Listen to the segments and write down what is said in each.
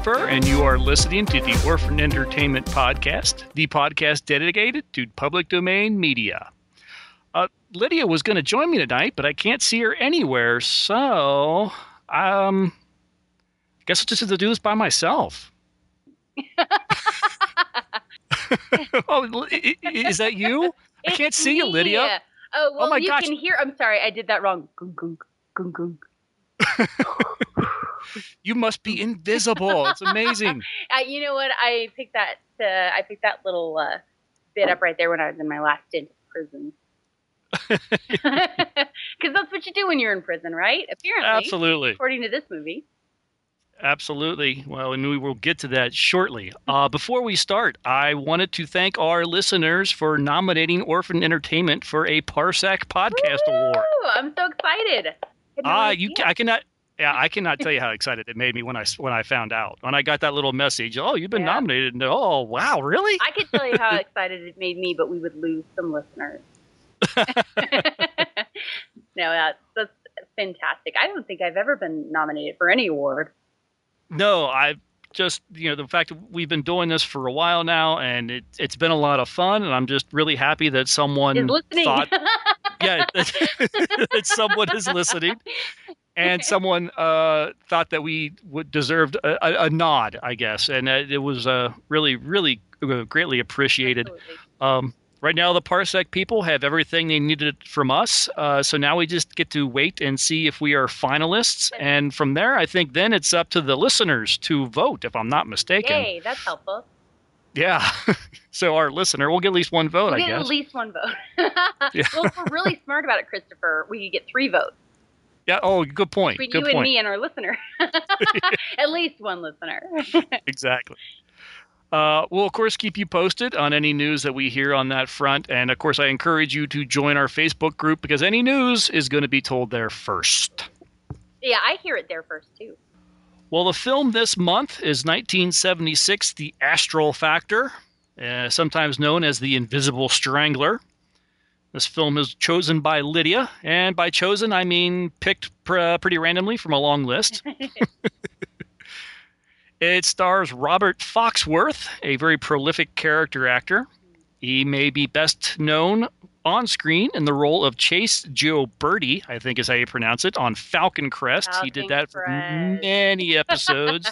Christopher, and you are listening to the Orphan Entertainment Podcast, the podcast dedicated to public domain media. Lydia was going to join me tonight, but I can't see her anywhere, so I guess I'll just have to do this by myself. Oh, is that you? I can't see you, Lydia. Oh, well, my gosh. Can hear. I'm sorry, I did that wrong. Gung, gung, gung, gung. You must be invisible. It's amazing. You know what? I picked that little bit up right there when I was in my last stint in prison. Because that's what you do when you're in prison, right? Apparently. Absolutely. According to this movie. Absolutely. Well, and we will get to that shortly. Before we start, I wanted to thank our listeners for nominating Orphan Entertainment for a Parsec Podcast Award. I'm so excited. I cannot tell you how excited it made me when I found out. When I got that little message, oh, you've been nominated. And, oh, wow, really? I could tell you how excited it made me, but we would lose some listeners. No, that's fantastic. I don't think I've ever been nominated for any award. No, I've just, the fact that we've been doing this for a while now, and it's been a lot of fun, and I'm just really happy that someone thought, that someone is listening, and someone thought that we deserved a nod, I guess, and it was really, really greatly appreciated. Right now, the Parsec people have everything they needed from us, so now we just get to wait and see if we are finalists, and from there, I think then it's up to the listeners to vote, if I'm not mistaken. Yay, that's helpful. Yeah, so our listener will get at least one vote, I guess. We'll get at least one vote. Well, if we're really smart about it, Christopher, we could get 3 votes. Yeah, oh, good point. Between you and me and our listener. At least one listener. Exactly. We'll, of course, keep you posted on any news that we hear on that front. And, of course, I encourage you to join our Facebook group because any news is going to be told there first. Yeah, I hear it there first, too. Well, the film this month is 1976, The Astral Factor, sometimes known as The Invisible Strangler. This film is chosen by Lydia, and by chosen, I mean picked pretty randomly from a long list. It stars Robert Foxworth, a very prolific character actor. He may be best known on screen in the role of Chase Gioberti, I think is how you pronounce it, on Falcon Crest. He did that for many episodes.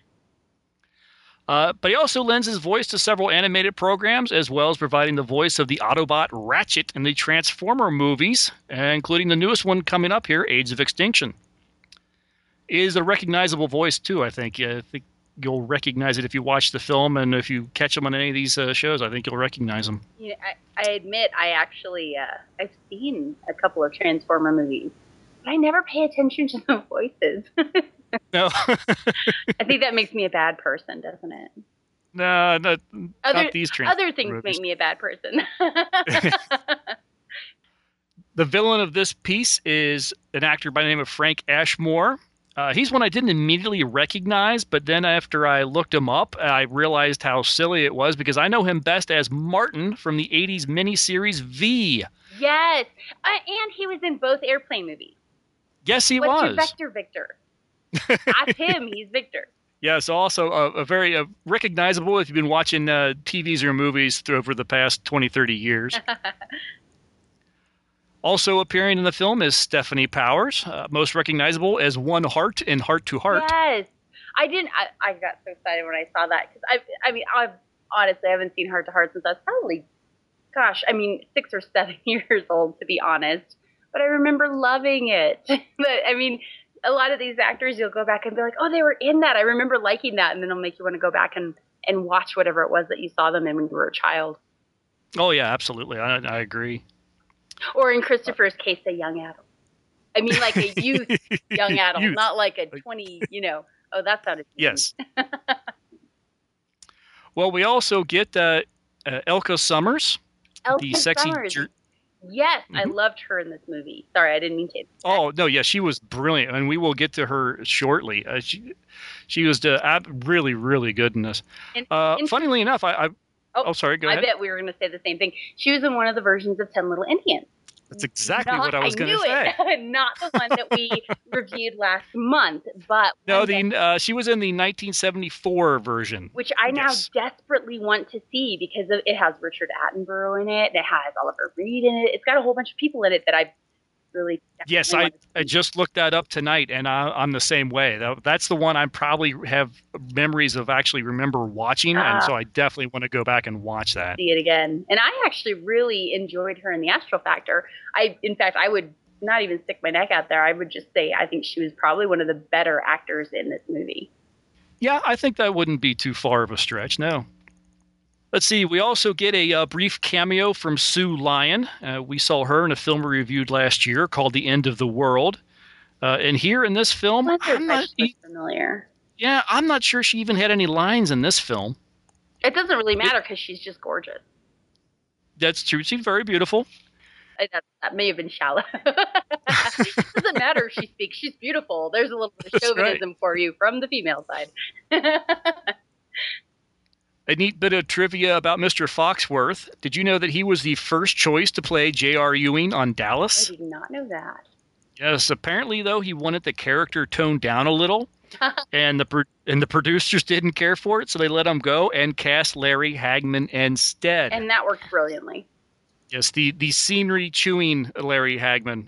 But he also lends his voice to several animated programs, as well as providing the voice of the Autobot Ratchet in the Transformer movies, including the newest one coming up here, Age of Extinction. It is a recognizable voice, too, I think. I think you'll recognize it if you watch the film, and if you catch him on any of these shows, I think you'll recognize him. Yeah, I admit I actually I've seen a couple of Transformer movies, but I never pay attention to the voices. No. I think that makes me a bad person, doesn't it? No, not these Transformer Other things movies. make me a bad person. The villain of this piece is an actor by the name of Frank Ashmore. He's one I didn't immediately recognize, but then after I looked him up, I realized how silly it was because I know him best as Martin from the 80s miniseries V. Yes, and he was in both Airplane movies. Yes, he What's was. Your Vector, Victor? That's him. He's Victor. Yes, also a very recognizable if you've been watching TVs or movies over the past 20, 30 years. Also appearing in the film is Stephanie Powers, most recognizable as One Heart in Heart to Heart. Yes. I got so excited when I saw that because I've honestly haven't seen Heart to Heart since I was probably, 6 or 7 years old, to be honest. But I remember loving it. But a lot of these actors, you'll go back and be like, oh, they were in that. I remember liking that. And then it'll make you want to go back and watch whatever it was that you saw them in when you were a child. Oh, yeah, absolutely. I agree. Or in Christopher's case, a young adult. Like a youth young adult, youth. not like a 20, Oh, that sounded mean. Yes. Well, we also get Elka Summers. Elka sexy Summers. Yes, I loved her in this movie. Sorry, I didn't mean to. Oh, no, yeah, she was brilliant, and we will get to her shortly. She was really, really good in this. Funnily enough, sorry, go ahead. I bet we were going to say the same thing. She was in one of the versions of 10 Little Indians. That's exactly what I was going to say. Not the one that we reviewed last month, but no, she was in the 1974 version, which I now desperately want to see because it has Richard Attenborough in it. It has Oliver Reed in it. It's got a whole bunch of people in it that I really. Yes, I just looked that up tonight, and I'm the same way. That's the one I probably have memories of actually remember watching, and so I definitely want to go back and watch that. See it again. And I actually really enjoyed her in The Astral Factor. In fact, I would not even stick my neck out there. I would just say I think she was probably one of the better actors in this movie. Yeah, I think that wouldn't be too far of a stretch, no. Let's see, we also get a brief cameo from Sue Lyon. We saw her in a film we reviewed last year called The End of the World. And here in this film, I'm not familiar. Yeah, I'm not sure she even had any lines in this film. It doesn't really matter because she's just gorgeous. That's true. She's very beautiful. That may have been shallow. It doesn't matter if she speaks. She's beautiful. There's a little bit of chauvinism for you from the female side. A neat bit of trivia about Mr. Foxworth. Did you know that he was the first choice to play J.R. Ewing on Dallas? I did not know that. Yes, apparently, though, he wanted the character toned down a little, and the producers didn't care for it, so they let him go and cast Larry Hagman instead. And that worked brilliantly. Yes, the scenery chewing Larry Hagman.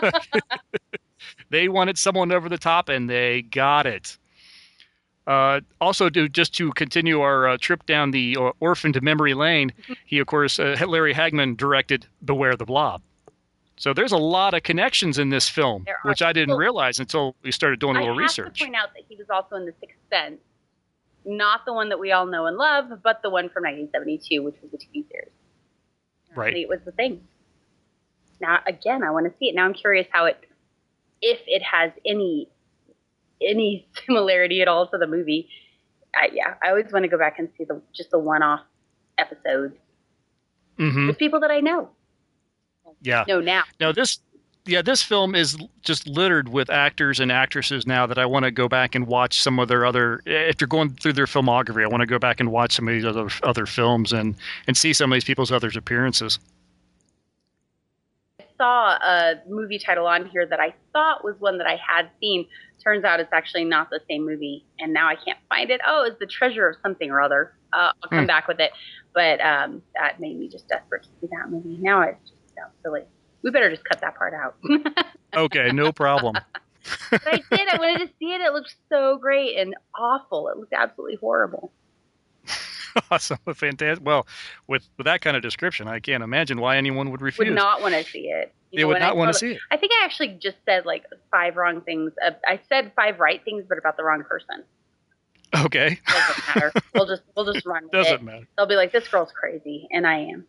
They wanted someone over the top, and they got it. Also, just to continue our trip down the orphan to memory lane, he, of course, Larry Hagman directed Beware the Blob. So there's a lot of connections in this film, which I didn't realize until we started doing a little research. I have to point out that he was also in The Sixth Sense, not the one that we all know and love, but the one from 1972, which was a TV series. Right. It was the thing. Now, again, I want to see it. Now I'm curious if it has any similarity at all to the movie. I always want to go back and see just the one-off episodes with people that I know. Yeah. No, now. No, this film is just littered with actors and actresses now that I want to go back and watch some of their other. If you're going through their filmography, I want to go back and watch some of these other films and see some of these people's other appearances. Saw a movie title on here that I thought was one that I had seen. Turns out it's actually not the same movie, and now I can't find it. Oh, it's The Treasure of Something or Other. I'll come back with it, but that made me just desperate to see that movie. Now it just sounds silly. We better just cut that part out. Okay, no problem. But I did. I wanted to see it. It looked so great and awful. It looked absolutely horrible. Awesome, fantastic. Well, with that kind of description, I can't imagine why anyone would refuse. Would not want to see it. They would not want to see it. I think I actually just said like 5 wrong things. I said 5 right things, but about the wrong person. Okay. Doesn't matter. We'll just run with it. Doesn't matter. They'll be like, this girl's crazy, and I am.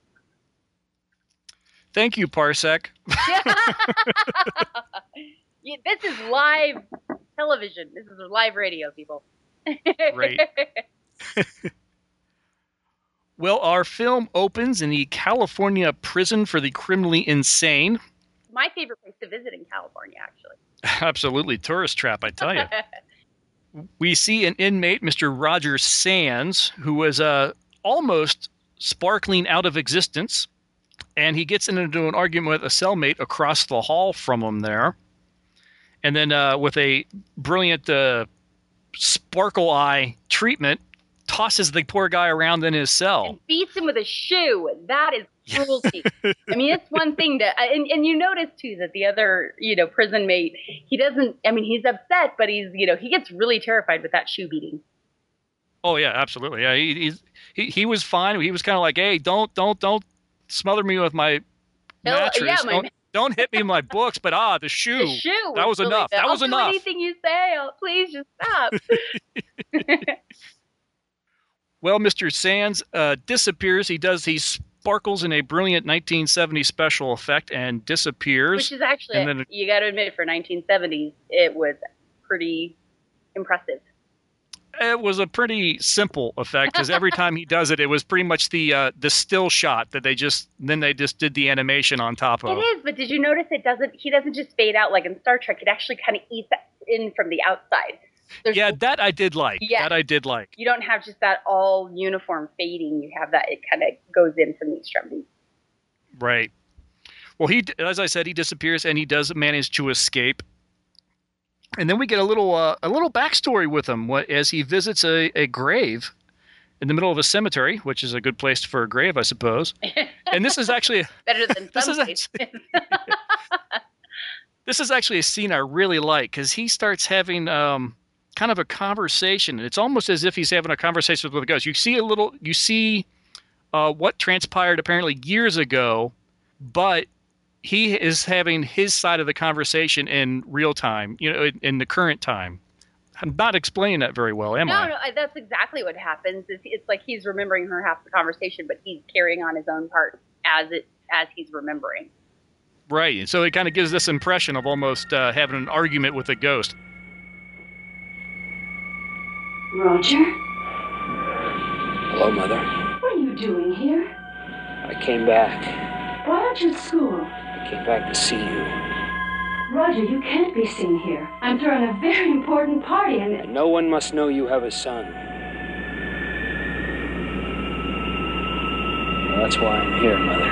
Thank you, Parsec. This is live television. This is live radio, people. Right. Well, our film opens in the California prison for the criminally insane. My favorite place to visit in California, actually. Absolutely. Tourist trap, I tell you. We see an inmate, Mr. Roger Sands, who was almost sparkling out of existence. And he gets into an argument with a cellmate across the hall from him there. And then with a brilliant sparkle eye treatment, tosses the poor guy around in his cell. And beats him with a shoe. That is cruelty. I mean, it's one thing to, and you notice too that the other, prison mate, he doesn't, he's upset, but he's, he gets really terrified with that shoe beating. Oh yeah, absolutely. Yeah, he was fine. He was kind of like, hey, don't smother me with my mattress. Don't hit me in my books, but the shoe. The shoe. That was enough. That was enough. I'll do anything you say. Please just stop. Well, Mr. Sands disappears. He sparkles in a brilliant 1970s special effect and disappears. Which is actually, you got to admit, for 1970s, it was pretty impressive. It was a pretty simple effect because every time he does it, it was pretty much the still shot that they just did the animation on top of. It is, but did you notice he doesn't just fade out like in Star Trek. It actually kind of eats in from the outside. That I did like. Yeah. That I did like. You don't have just that all uniform fading. You have that, it kind of goes in from the extremities. Right. Well, as I said, he disappears, and he does manage to escape. And then we get a little backstory with him as he visits a grave in the middle of a cemetery, which is a good place for a grave, I suppose. And this is actually better than some places. This is actually a scene I really like because he starts having kind of a conversation. It's almost as if he's having a conversation with a ghost. You see what transpired apparently years ago, but he is having his side of the conversation in real time, in the current time. I'm not explaining that very well, am I? No, that's exactly what happens. It's like he's remembering her half the conversation, but he's carrying on his own part as he's remembering. Right, and so it kind of gives this impression of almost having an argument with a ghost. Roger? Hello, Mother. What are you doing here? I came back. Why aren't you at school? I came back to see you. Roger, you can't be seen here. I'm throwing a very important party And no one must know you have a son. Well, that's why I'm here, Mother.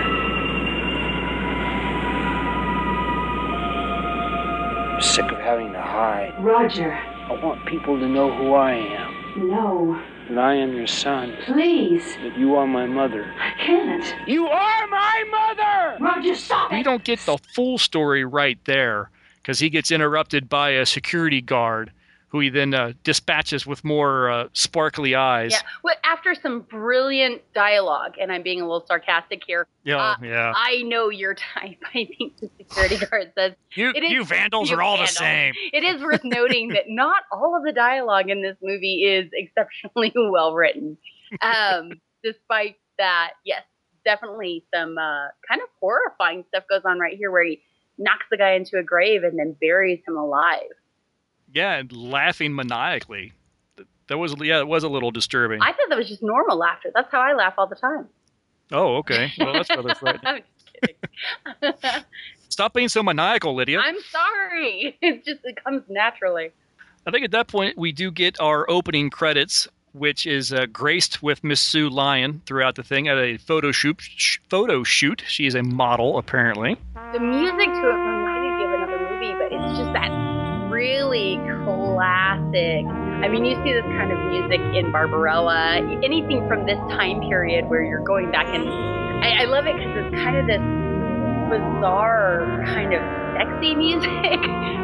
I'm sick of having to hide. Roger. I want people to know who I am. No. That I am your son. Please. That you are my mother. I can't. You are my mother! Roger, stop it! We don't get the full story right there because he gets interrupted by a security guard who he then dispatches with more sparkly eyes. Yeah, well, after some brilliant dialogue, and I'm being a little sarcastic here. Yeah. I know your type. I think the security guard says, you vandals are all the same. It is worth noting that not all of the dialogue in this movie is exceptionally well written. Despite that, yes, definitely some kind of horrifying stuff goes on right here where he knocks the guy into a grave and then buries him alive. Yeah, and laughing maniacally. It was a little disturbing. I thought that was just normal laughter. That's how I laugh all the time. Oh, okay. Well, that's rather frightening. I'm just kidding. Stop being so maniacal, Lydia. I'm sorry. It comes naturally. I think at that point we do get our opening credits, which is graced with Miss Sue Lyon throughout the thing at a photo shoot. She is a model, apparently. The music to it reminded me of another movie, but it's just that really classic. I mean, you see this kind of music in Barbarella, anything from this time period where you're going back, and I love it because it's kind of this bizarre kind of sexy music,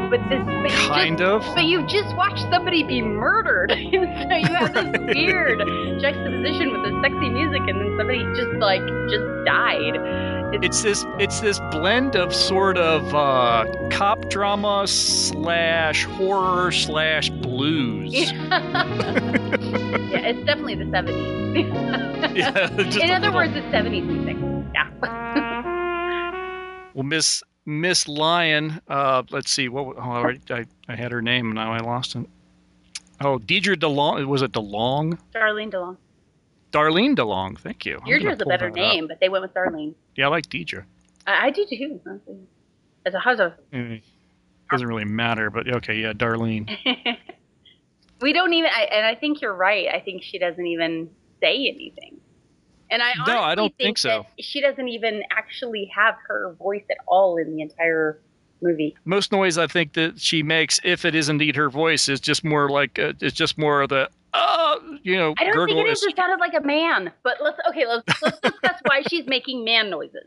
but you've just watched somebody be murdered, and so you have this weird juxtaposition with the sexy music, and then somebody just died. It's this blend of sort of cop drama / horror / blues. Yeah, it's definitely the 70s. Yeah, in other words, it's 70s music. Yeah. Well, Miss Lyon, let's see. I had her name, and now I lost it. Oh, Deidre DeLong. Was it DeLong? Darlene DeLong. Darlene DeLong. Thank you. Yours was a better name, but they went with Darlene. Yeah, I like Deidre. I do too. As a husband. Doesn't really matter, but okay, yeah, Darlene. We don't even, and I think you're right. I think she doesn't even say anything. And I don't think so. She doesn't even actually have her voice at all in the entire movie. Most noise I think that she makes, if it is indeed her voice, is just more like it's just more of the I don't gurgle. think it is. It sounded like a man. But let's discuss why she's making man noises.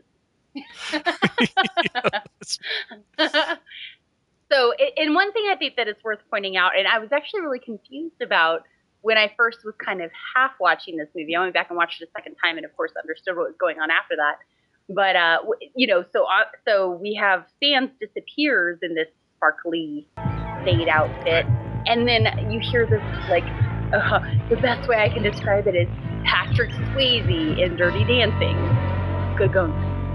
So, and one thing I think that is worth pointing out, and I was actually really confused about when I first was kind of half watching this movie. I went back and watched it a second time, and of course understood what was going on after that. But so we have Sands disappears in this sparkly fade outfit, and then you hear this the best way I can describe it is Patrick Swayze in Dirty Dancing. Good gunk.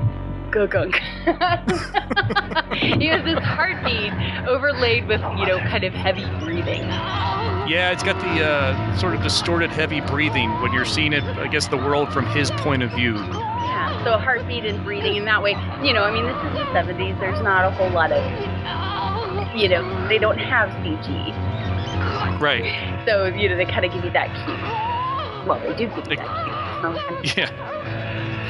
He has this heartbeat overlaid with, kind of heavy breathing. Yeah, it's got the sort of distorted heavy breathing when you're seeing it, I guess, the world from his point of view. Yeah, so heartbeat and breathing in that way. This is the 70s. There's not a whole lot of, they don't have CG. Right. So, they kind of give you that cue. Well, they do give you that cue. Yeah.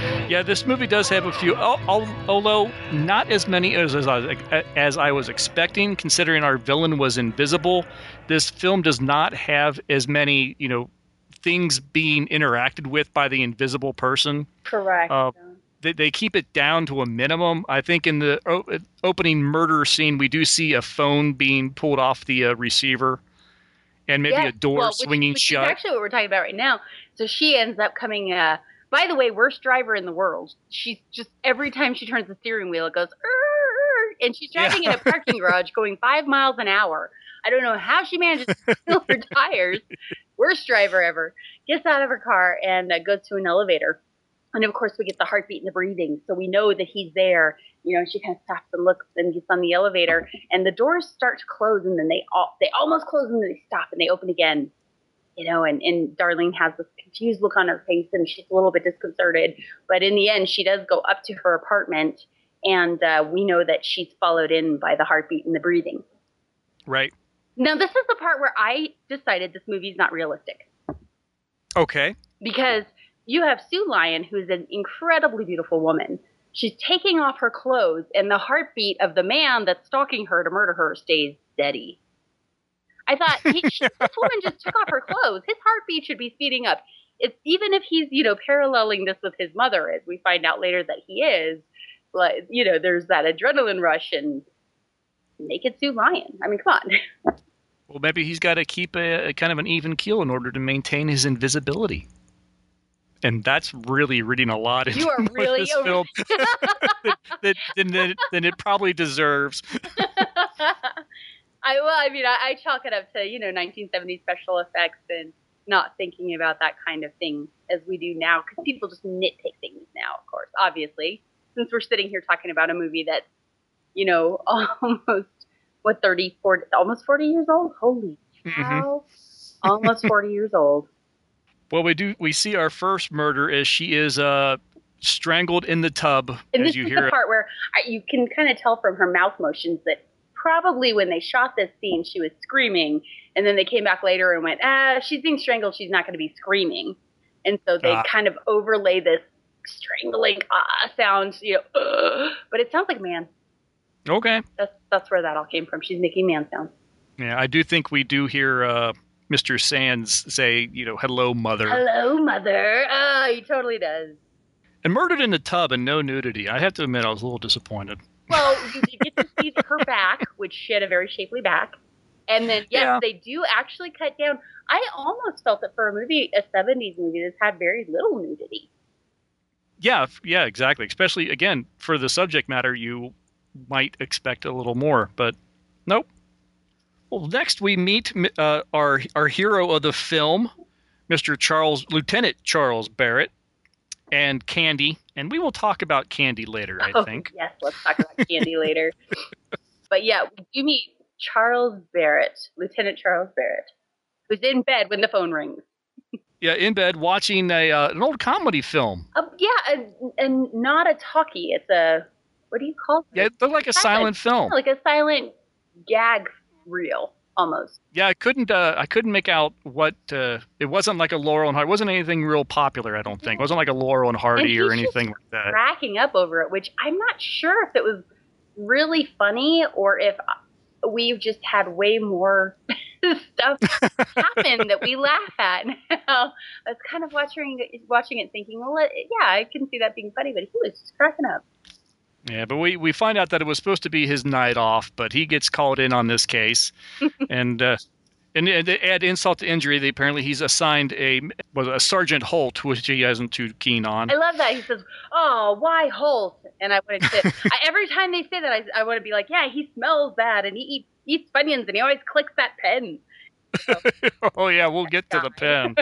Yeah, this movie does have a few, although not as many as I was expecting, considering our villain was invisible. This film does not have as many, things being interacted with by the invisible person. Correct. They keep it down to a minimum. I think in the opening murder scene, we do see a phone being pulled off the receiver, and maybe a door swinging shut. Which is actually what we're talking about right now. So she ends up coming. By the way, worst driver in the world. She's just every time she turns the steering wheel, it goes, and she's driving in a parking garage going 5 miles an hour. I don't know how she manages to fill her tires. Worst driver ever. Gets out of her car and goes to an elevator. And of course, we get the heartbeat and the breathing, so we know that he's there. She kind of stops and looks and gets on the elevator, and the doors start to close, and then they almost close, and then they stop and they open again. And Darlene has this confused look on her face, and she's a little bit disconcerted. But in the end, she does go up to her apartment, and we know that she's followed in by the heartbeat and the breathing. Right. Now, this is the part where I decided this movie's not realistic. Okay. Because you have Sue Lyon, who's an incredibly beautiful woman. She's taking off her clothes, and the heartbeat of the man that's stalking her to murder her stays steady. I thought, this woman just took off her clothes. His heartbeat should be speeding up. It's even if he's, paralleling this with his mother, as we find out later that he is, like, there's that adrenaline rush and naked Sue Lyon. I mean, come on. Well, maybe he's got to keep a kind of an even keel in order to maintain his invisibility. And that's really reading a lot into this film than it probably deserves. I chalk it up to, 1970s special effects and not thinking about that kind of thing as we do now, because people just nitpick things now, of course, obviously, since we're sitting here talking about a movie that's, almost, 40, almost 40 years old? Holy cow. Mm-hmm. Almost 40 years old. Well, we see our first murder as she is strangled in the tub. And this is the part where you can kind of tell from her mouth motions that probably when they shot this scene, she was screaming, and then they came back later and went, she's being strangled, she's not going to be screaming. And so they kind of overlay this strangling sound, but it sounds like man. Okay. That's where that all came from. She's making man sounds. Yeah, I do think we do hear Mr. Sands say, hello, mother. Hello, mother. He totally does. And murdered in the tub and no nudity. I have to admit, I was a little disappointed. Well, you get to see her back, which she had a very shapely back. And then, they do actually cut down. I almost felt that for a 70s movie, this had very little nudity. Yeah, exactly. Especially, again, for the subject matter, you might expect a little more, but nope. Well, next we meet our hero of the film, Lieutenant Charles Barrett, and Candy, and we will talk about Candy later, I think. Yes, let's talk about Candy later. But yeah, we do meet Charles Barrett, Lieutenant Charles Barrett, who's in bed when the phone rings. Yeah, in bed watching an old comedy film. And not a talkie. It's a, what do you call it? Yeah, it looked like a silent film. Like a silent gag reel, almost. Yeah, I couldn't make out what, it wasn't like a Laurel and Hardy. It wasn't anything real popular, I don't think. It wasn't like a Laurel and Hardy or anything like that. Cracking up over it, which I'm not sure if it was really funny or if we've just had way more stuff happen that we laugh at now. I was kind of watching it thinking, well, I can see that being funny, but he was just cracking up. Yeah, but we find out that it was supposed to be his night off, but he gets called in on this case. And to add insult to injury, apparently he's assigned a Sergeant Holt, which he isn't too keen on. I love that. He says, "Oh, why Holt?" And I wanted to, every time they say that, I want to be like, yeah, he smells bad, and he eats Funyuns, and he always clicks that pen. So, oh, yeah, we'll get to the pen.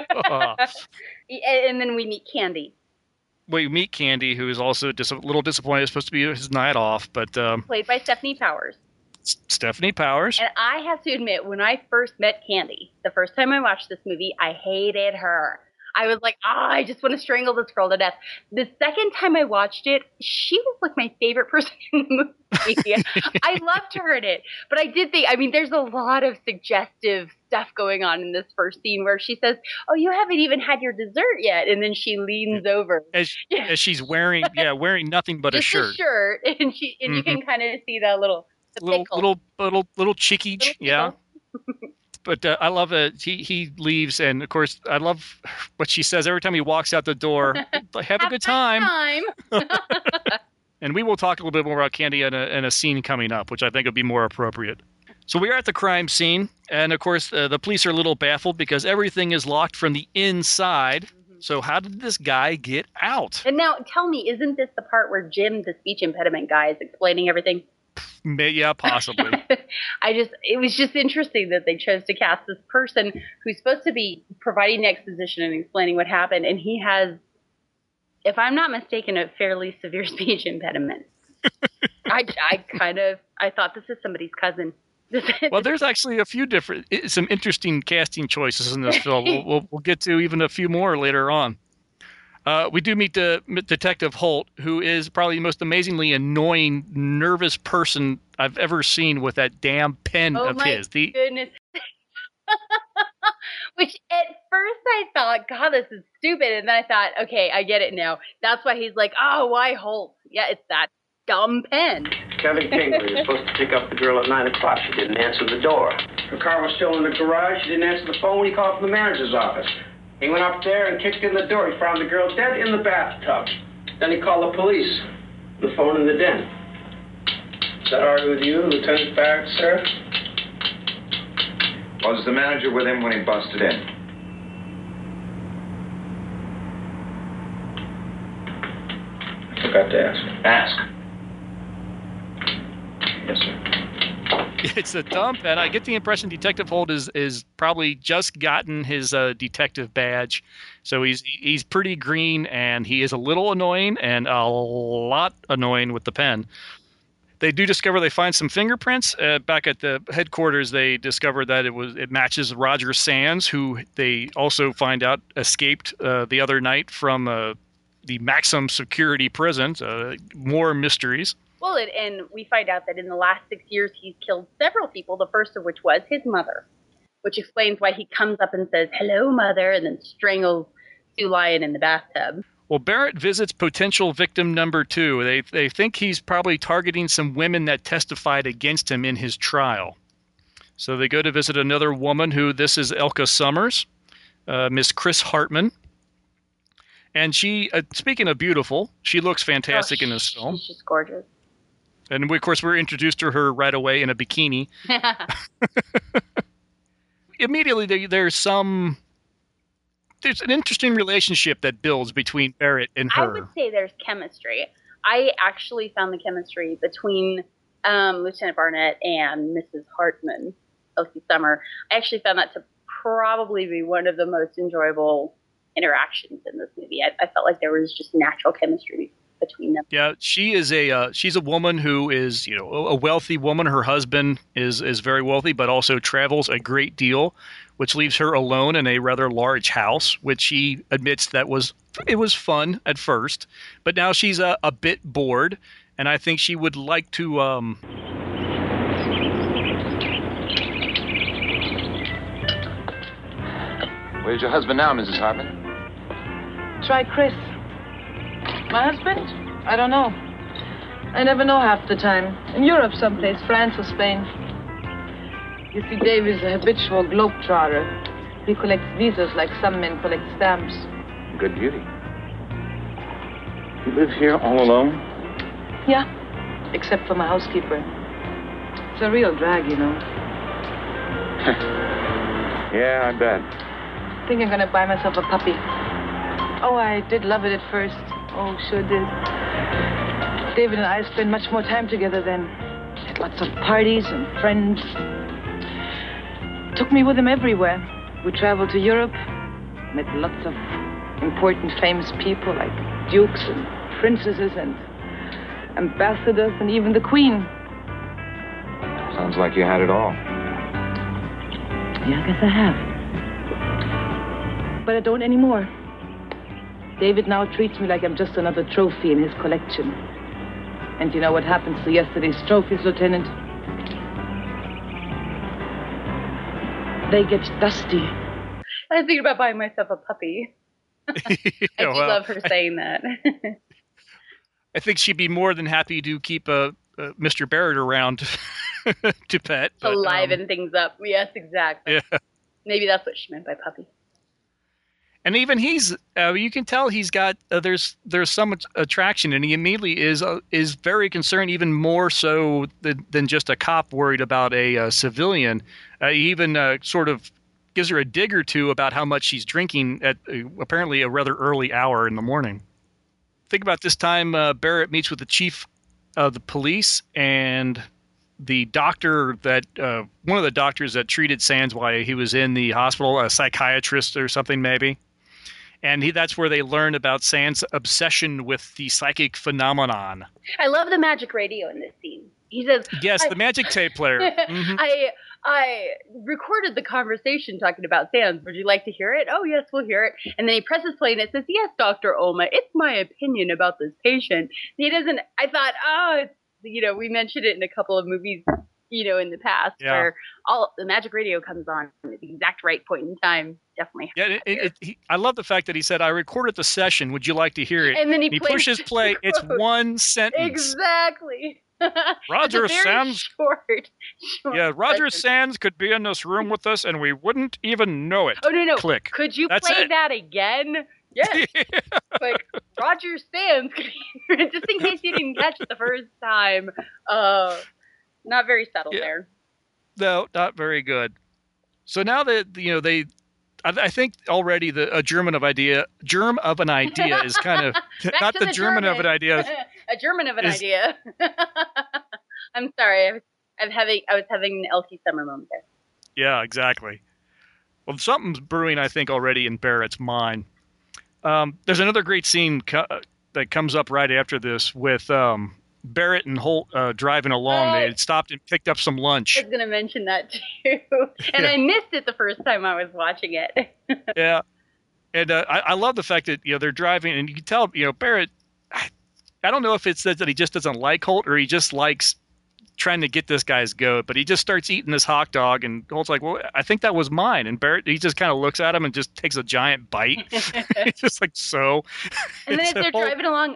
And then we meet Candy. We meet Candy, who is also a little disappointed. It's supposed to be his night off, but played by Stephanie Powers. Stephanie Powers. And I have to admit, when I first met Candy, the first time I watched this movie, I hated her. I was like, I just want to strangle this girl to death. The second time I watched it, she was like my favorite person in the movie. I loved her in it. But I did think, there's a lot of suggestive stuff going on in this first scene where she says, "Oh, you haven't even had your dessert yet," and then she leans over as she's wearing nothing but just a shirt. A shirt, and you can kind of see that little cheeky, yeah. But I love it. He leaves, and of course, I love what she says every time he walks out the door. Have a good time. And we will talk a little bit more about Candy in a scene coming up, which I think would be more appropriate. So we are at the crime scene, and of course, the police are a little baffled because everything is locked from the inside. So how did this guy get out? And now, tell me, isn't this the part where Jim, the speech impediment guy, is explaining everything? Yeah, possibly. It was just interesting that they chose to cast this person who's supposed to be providing exposition and explaining what happened, and he has, if I'm not mistaken, a fairly severe speech impediment. I thought this is somebody's cousin. Well, there's actually some interesting casting choices in this film. We'll get to even a few more later on. We do meet Detective Holt, who is probably the most amazingly annoying, nervous person I've ever seen with that damn pen of his. Oh, my goodness. Which, at first, I thought, God, this is stupid. And then I thought, okay, I get it now. That's why he's like, oh, why Holt? Yeah, it's that dumb pen. Kevin Kingley was supposed to pick up the girl at 9 o'clock. She didn't answer the door. Her car was still in the garage. She didn't answer the phone when he called from the manager's office. He went up there and kicked in the door. He found the girl dead in the bathtub. Then he called the police. The phone in the den. Is that all right with you, Lieutenant Barrett, sir? Was the manager with him when he busted in? I forgot to ask. Ask. Yes, sir. It's a dump, and I get the impression Detective Holt is probably just gotten his detective badge, so he's pretty green, and he is a little annoying and a lot annoying with the pen. They do discover they find some fingerprints back at the headquarters. They discover that it matches Roger Sands, who they also find out escaped the other night from the maximum security prison. More mysteries. Well, and we find out that in the last 6 years, he's killed several people, the first of which was his mother, which explains why he comes up and says, "Hello, Mother," and then strangles Sue Lyon in the bathtub. Well, Barrett visits potential victim number 2. They think he's probably targeting some women that testified against him in his trial. So they go to visit another woman this is Elka Summers, Miss Chris Hartman. And she, speaking of beautiful, she looks fantastic in this film. She's just gorgeous. And we, of course, we're introduced to her right away in a bikini. Immediately, there's an interesting relationship that builds between Barrett and her. I would say there's chemistry. I actually found the chemistry between Lieutenant Barnett and Mrs. Hartman, Elsie Summer. I actually found that to probably be one of the most enjoyable interactions in this movie. I felt like there was just natural chemistry between them. Yeah, she's a woman who is, a wealthy woman. Her husband is very wealthy, but also travels a great deal, which leaves her alone in a rather large house, which she admits it was fun at first, but now she's a bit bored, and I think she would like to Where's your husband now, Mrs. Hartman? Try Chris. My husband? I don't know. I never know half the time. In Europe someplace, France or Spain. You see, Dave is a habitual globetrotter. He collects visas like some men collect stamps. Good beauty. You live here all alone? Yeah, except for my housekeeper. It's a real drag, you know. Yeah, I bet. I think I'm gonna buy myself a puppy. Oh, I did love it at first. Oh, sure did. David and I spent much more time together then. Had lots of parties and friends. Took me with him everywhere. We traveled to Europe, met lots of important, famous people like dukes and princesses and ambassadors and even the Queen. Sounds like you had it all. Yeah, I guess I have. But I don't anymore. David now treats me like I'm just another trophy in his collection. And you know what happens to yesterday's trophies, Lieutenant? they get dusty. I was thinking about buying myself a puppy. I do love her saying that. I think she'd be more than happy to keep Mr. Barrett around to pet. To liven things up. Yes, exactly. Yeah. Maybe that's what she meant by puppy. And even he's, you can tell he's got, there's so much attraction, and he immediately is very concerned, even more so than just a cop worried about a civilian. He even sort of gives her a dig or two about how much she's drinking at apparently a rather early hour in the morning. Think about this time Barrett meets with the chief of the police and the doctor that one of the doctors that treated Sands while he was in the hospital, a psychiatrist or something maybe. And that's where they learned about Sands' obsession with the psychic phenomenon. I love the magic radio in this scene. He says, "Yes, the magic tape player." Mm-hmm. I recorded the conversation talking about Sands. Would you like to hear it? Oh, yes, we'll hear it. And then he presses play and it says, "Yes, Dr. Olma, it's my opinion about this patient." He doesn't. I thought, we mentioned it in a couple of movies, in the past where all the magic radio comes on at the exact right point in time. Definitely. Yeah, I love the fact that he said, "I recorded the session. Would you like to hear it?" And then he pushes play. It's one sentence. Exactly. Roger Sands. Short yeah, Roger Sands could be in this room with us, and we wouldn't even know it. Oh no! Click. Could you play that again? Yes. Like Roger Sands, just in case you didn't catch it the first time. Not very subtle there. No, not very good. So now that I think already a germ of an idea is kind of not the German of an idea. A German of an idea. I'm sorry. I was having an LT Summer moment there. Yeah, exactly. Well, something's brewing, I think, already in Barrett's mind. There's another great scene that comes up right after this with Barrett and Holt driving along. They had stopped and picked up some lunch. I was going to mention that too. And I missed it the first time I was watching it. Yeah. And I love the fact that they're driving, and you can tell Barrett. I don't know if it's that he just doesn't like Holt or he just likes trying to get this guy's goat, but he just starts eating this hot dog, and Holt's like, "Well, I think that was mine." And Barrett, he just kind of looks at him and just takes a giant bite. He's just like, so. And then as they're driving along,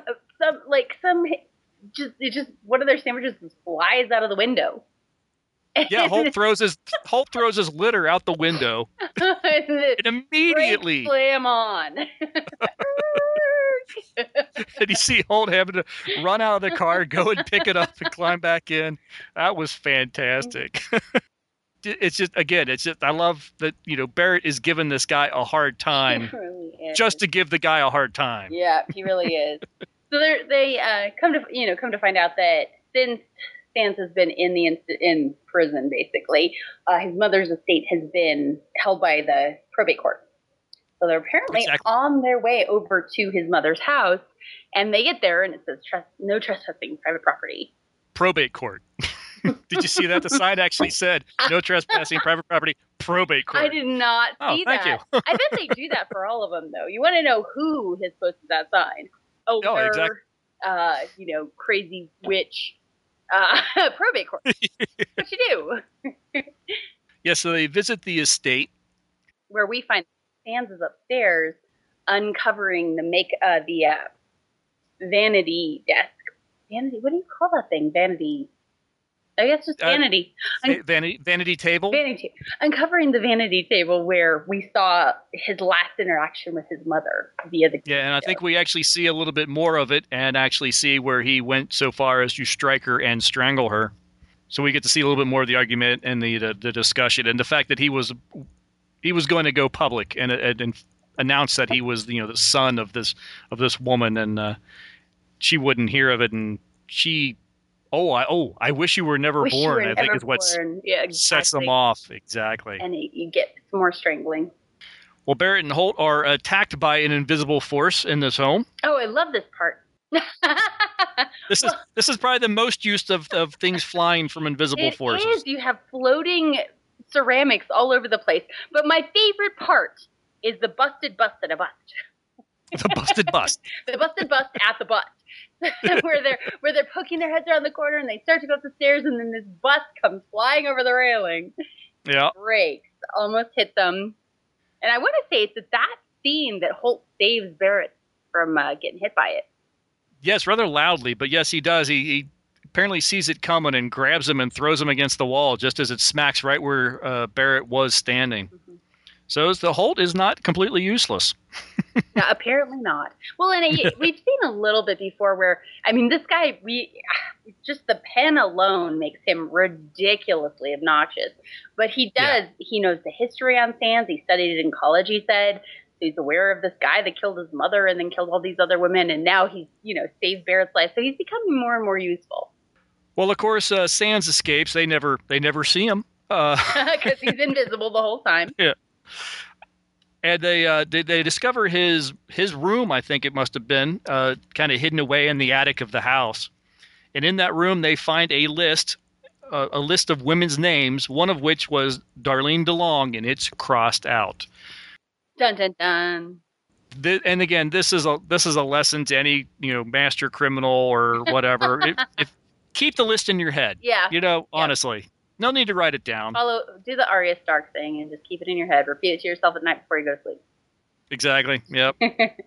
just one of their sandwiches just flies out of the window. Yeah, Holt throws his litter out the window. And immediately slam on. And you see Holt having to run out of the car, go and pick it up and climb back in. That was fantastic. It's just I love that, Barrett is giving this guy a hard time just to give the guy a hard time. Yeah, he really is. So they come to find out that since Sands has been in prison, basically, his mother's estate has been held by the probate court. So they're apparently on their way over to his mother's house, and they get there, and it says no trespassing private property. Probate court. Did you see that? The sign actually said no trespassing private property, probate court. I did not see that. Thank you. I bet they do that for all of them, though. You want to know who has posted that sign? Exactly. Crazy witch probate court. What you do? Yeah, so they visit the estate. Where we find Sands is upstairs uncovering the vanity desk. Vanity, what do you call that thing? Vanity. I guess just vanity. Vanity table? Vanity table. Uncovering the vanity table where we saw his last interaction with his mother via the Yeah, and I think we actually see a little bit more of it and actually see where he went so far as to strike her and strangle her. So we get to see a little bit more of the argument and the discussion and the fact that he was going to go public and announce that he was the son of this woman, and she wouldn't hear of it, and she I wish you were never born. I think is what sets them off. Exactly. And you get some more strangling. Well, Barrett and Holt are attacked by an invisible force in this home. Oh, I love this part. This is probably the most used of things flying from invisible forces. It is. You have floating ceramics all over the place. But my favorite part is the busted bust at a bust. The busted bust. The busted bust at the bust. where they're poking their heads around the corner and they start to go up the stairs and then this bus comes flying over the railing. Yeah. Great. almost hit them. And I want to say it's at that scene that Holt saves Barrett from getting hit by it. Yes, rather loudly, but yes, he does. He apparently sees it coming and grabs him and throws him against the wall just as it smacks right where Barrett was standing. Mm-hmm. So the Holt is not completely useless. No, apparently not. Well, and we've seen a little bit before where, I mean, this guy, just the pen alone makes him ridiculously obnoxious. But he does, he knows the history on Sands. He studied it in college, he said. So he's aware of this guy that killed his mother and then killed all these other women. And now he's, saved Barrett's life. So he's becoming more and more useful. Well, of course, Sands escapes. They never see him. Because he's invisible the whole time. Yeah. And they discover his room, I think it must have been, kind of hidden away in the attic of the house. And in that room, they find a list of women's names, one of which was Darlene DeLong, and it's crossed out. Dun dun dun. And again, this is a lesson to any master criminal or whatever. if keep the list in your head. Yeah. Honestly. No need to write it down. Do the Arya Stark thing and just keep it in your head. Repeat it to yourself at night before you go to sleep. Exactly. Yep.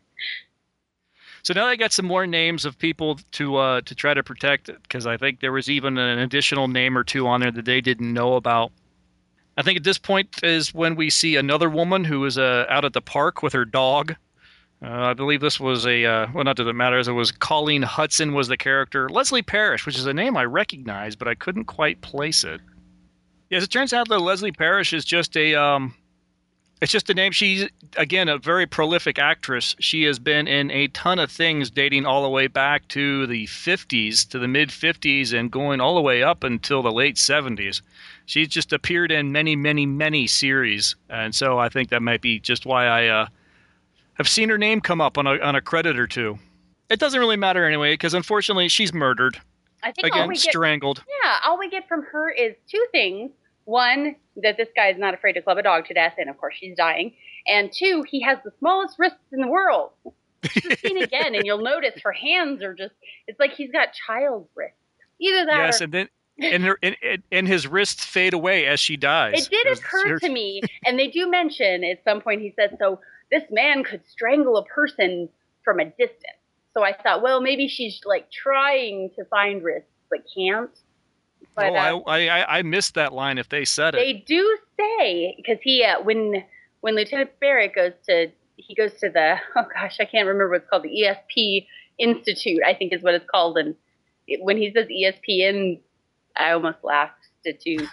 So now they got some more names of people to try to protect it, because I think there was even an additional name or two on there that they didn't know about. I think at this point is when we see another woman who is out at the park with her dog. I believe this was not that it matters. It was Colleen Hudson was the character. Leslie Parrish, which is a name I recognize, but I couldn't quite place it. Yes, it turns out that Leslie Parrish is just it's just a name. She's, again, a very prolific actress. She has been in a ton of things dating all the way back to the 50s, to the mid-50s, and going all the way up until the late 70s. She's just appeared in many, many, many series. And so I think that might be just why I have seen her name come up on a credit or two. It doesn't really matter anyway, because unfortunately she's murdered. I think strangled. Yeah, all we get from her is two things. One, that this guy is not afraid to club a dog to death, and of course she's dying. And two, he has the smallest wrists in the world. She's seen again, and you'll notice her hands are it's like he's got child's wrists. Either that yes, and then and his wrists fade away as she dies. It did occur to me, and they do mention at some point, he said, so this man could strangle a person from a distance. So I thought, well, maybe she's like trying to find wrists, but can't. But, I missed that line if they said it. They do say, because he when Lieutenant Barrett goes to the, oh gosh, I can't remember what it's called, the ESP Institute, I think is what it's called. And when he says ESPN, I almost laughed too.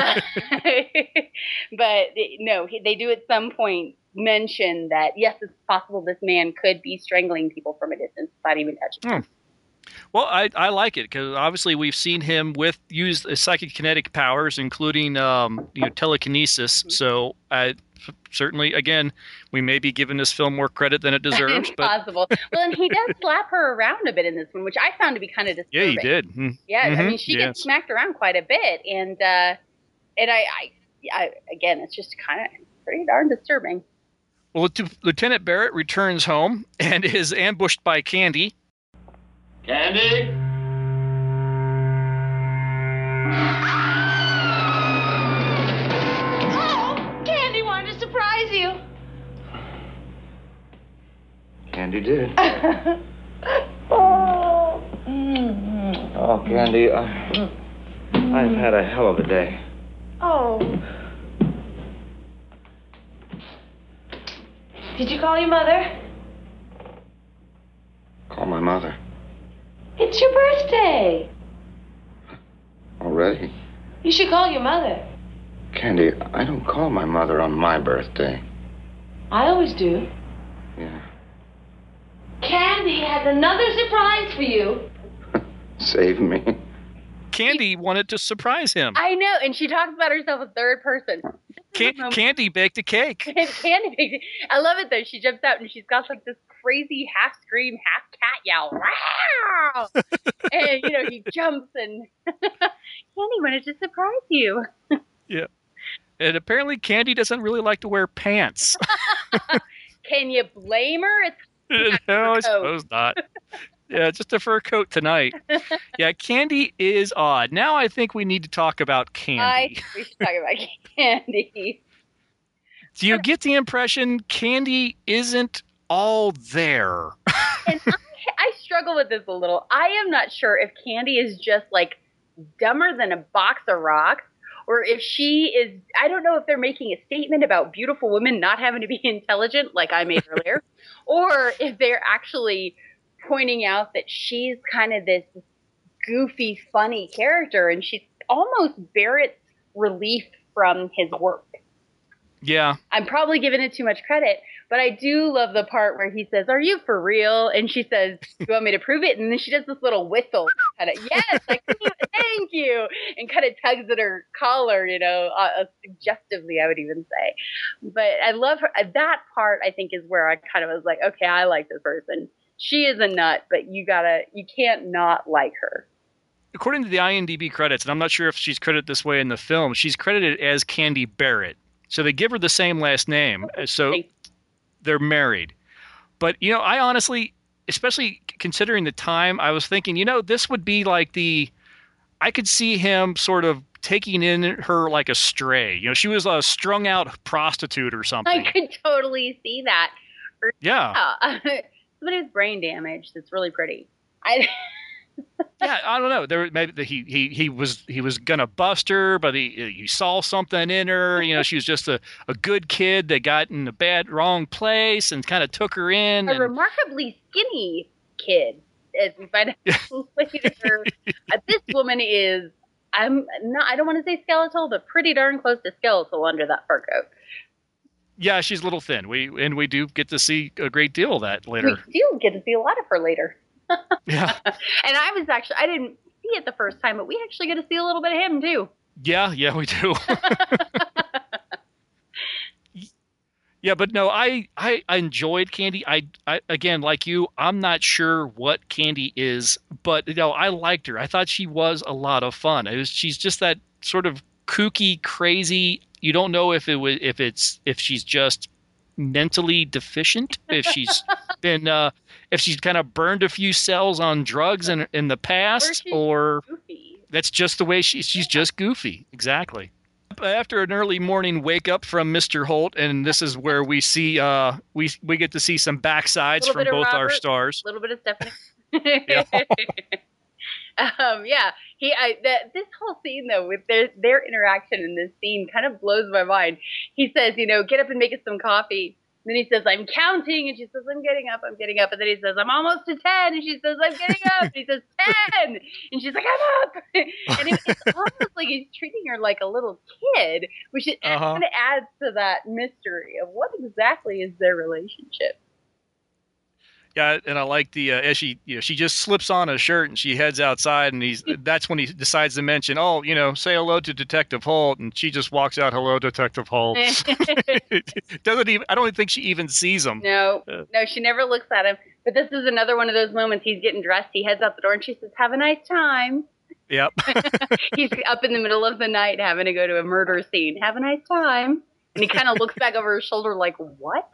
But no, they do at some point mention that, yes, it's possible this man could be strangling people from a distance without even touching them. Well, I like it, because obviously we've seen him use psychic kinetic powers, including telekinesis. Mm-hmm. So certainly, again, we may be giving this film more credit than it deserves. It's possible. Well, and he does slap her around a bit in this one, which I found to be kind of disturbing. Yeah, he did. Mm-hmm. Yeah, I mean, she gets smacked around quite a bit, and I again, it's just kind of pretty darn disturbing. Well, Lieutenant Barrett returns home and is ambushed by Candy. Candy? Oh, Candy wanted to surprise you. Candy did. Oh, Candy, I've had a hell of a day. Oh. Did you call your mother? Call my mother. It's your birthday. Already? You should call your mother. Candy, I don't call my mother on my birthday. I always do. Yeah. Candy has another surprise for you. Save me. Candy wanted to surprise him. I know, and she talks about herself in third person. Candy baked a cake. Candy baked it. I love it, though. She jumps out, and she's got like this crazy half scream, half cat yell. Wow! And, he jumps, and Candy wanted to surprise you. Yeah. And apparently Candy doesn't really like to wear pants. Can you blame her? No, I suppose not. Yeah, just a fur coat tonight. Yeah, Candy is odd. Now I think we need to talk about Candy. We should talk about Candy. Do you get the impression Candy isn't all there? And I struggle with this a little. I am not sure if Candy is just like dumber than a box of rocks, or if she is, I don't know if they're making a statement about beautiful women not having to be intelligent like I made earlier, or if they're actually pointing out that she's kind of this goofy, funny character, and she's almost Barrett's relief from his work. Yeah. I'm probably giving it too much credit, but I do love the part where he says, "Are you for real?" And she says, "You want me to prove it?" And then she does this little whistle, kind of, "Yes, I can. Thank you," and kind of tugs at her collar, suggestively, I would even say. But I love her. That part, I think, is where I kind of was like, okay, I like this person. She is a nut, but you can't not like her. According to the IMDb credits, and I'm not sure if she's credited this way in the film, she's credited as Candy Barrett. So they give her the same last name. So they're married. But, I honestly, especially considering the time, I was thinking, this would be like I could see him sort of taking in her like a stray. She was a strung out prostitute or something. I could totally see that. Yeah. Somebody with brain damage that's really pretty. Yeah, I don't know. Maybe he was gonna bust her, but he saw something in her. She was just a good kid that got in the wrong place and kind of took her in. A remarkably skinny kid, as we find out later. This woman is, I don't want to say skeletal, but pretty darn close to skeletal under that fur coat. Yeah, she's a little thin. We do get to see a great deal of that later. We do get to see a lot of her later. Yeah. And I didn't see it the first time, but we actually get to see a little bit of him too. Yeah, we do. Yeah, but no, I enjoyed Candy. I again, like you, I'm not sure what Candy is, but I liked her. I thought she was a lot of fun. She's just that sort of kooky, crazy. You don't know if she's just mentally deficient, if she's been if she's kind of burned a few cells on drugs in the past, or goofy. That's just the way she's just goofy. Exactly. After an early morning wake up from Mr. Holt, and this is where we see we get to see some backsides from both our stars. A little bit of Stephanie. Yeah. This whole scene though, with their interaction in this scene, kind of blows my mind. He says, get up and make us some coffee. And then he says, "I'm counting," and she says, I'm getting up. And then he says, "I'm almost to 10," and she says, "I'm getting up." And he says, 10, and she's like, "I'm up." And it's almost like he's treating her like a little kid, which kind of adds to that mystery of what exactly is their relationship. Yeah, and I like the as she she just slips on a shirt and she heads outside, and that's when he decides to mention, say hello to Detective Holt, and she just walks out, "Hello, Detective Holt." Doesn't even, I don't think she even sees him. No, she never looks at him. But this is another one of those moments. He's getting dressed, he heads out the door, and she says, "Have a nice time." Yep. He's up in the middle of the night having to go to a murder scene. "Have a nice time." And he kind of looks back over his shoulder like, what?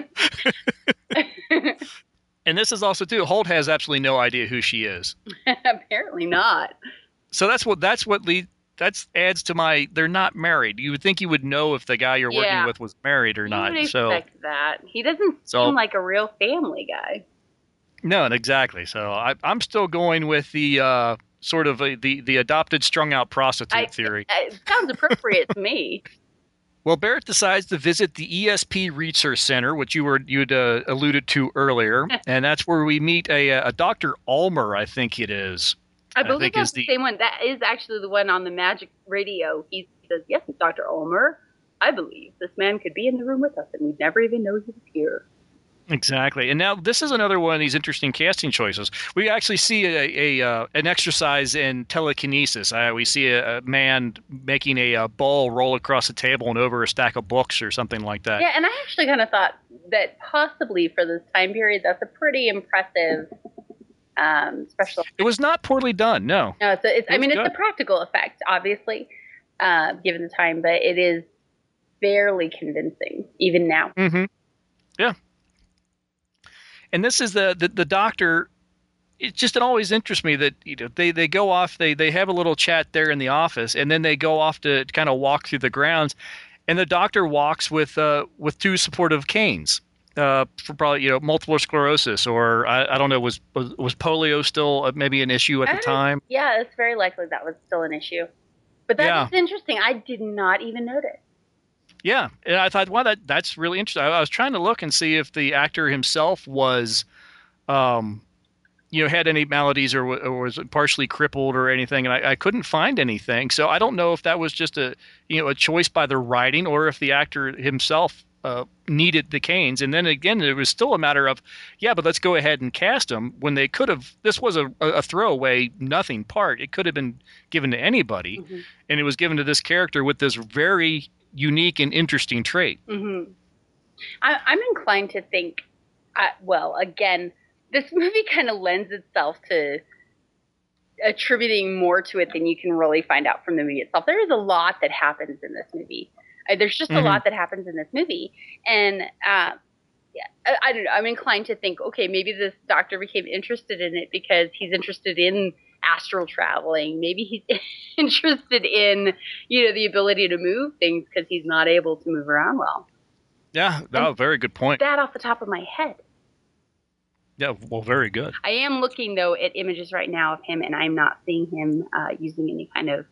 And this is also too, Holt has absolutely no idea who she is. Apparently not. So that's what adds to they're not married. You would think you would know if the guy you're working with was married or not. You would expect that. He doesn't seem like a real family guy. No, exactly. So I'm still going with the sort of the adopted strung out prostitute theory. It sounds appropriate to me. Well, Barrett decides to visit the ESP Research Center, which you'd alluded to earlier, and that's where we meet a Dr. Ulmer, I think it is. I believe that's the same one. That is actually the one on the Magic Radio. He says, "Yes, it's Dr. Ulmer. I believe this man could be in the room with us, and we'd never even know he was here." Exactly. And now this is another one of these interesting casting choices. We actually see an exercise in telekinesis. We see a man making a ball roll across a table and over a stack of books or something like that. Yeah, and I actually kind of thought that possibly for this time period, that's a pretty impressive special effect. It was not poorly done, no. No, it's a practical effect, obviously, given the time, but it is barely convincing, even now. Mm-hmm. Yeah. And this is the doctor. It always interests me that they go off, they have a little chat there in the office, and then they go off to kind of walk through the grounds, and the doctor walks with two supportive canes for probably multiple sclerosis, or I don't know, was polio still maybe an issue at the time? Yeah, it's very likely that was still an issue. But that is interesting. I did not even notice. Yeah, and I thought, wow, that's really interesting. I was trying to look and see if the actor himself was, had any maladies or was partially crippled or anything, and I couldn't find anything. So I don't know if that was just a choice by the writing, or if the actor himself needed the canes. And then again, it was still a matter of, but let's go ahead and cast him when they could have. This was a throwaway, nothing part. It could have been given to anybody, and it was given to this character with this very unique and interesting trait. I'm inclined to think, again, this movie kind of lends itself to attributing more to it than you can really find out from the movie itself. There is a lot that happens in this movie. There's just a lot that happens in this movie. And I don't know. I'm inclined to think, okay, maybe this doctor became interested in it because he's interested in astral traveling. Maybe he's interested in, the ability to move things because he's not able to move around well. Yeah, very good point. That off the top of my head. Yeah, well, very good. I am looking, though, at images right now of him, and I'm not seeing him using any kind of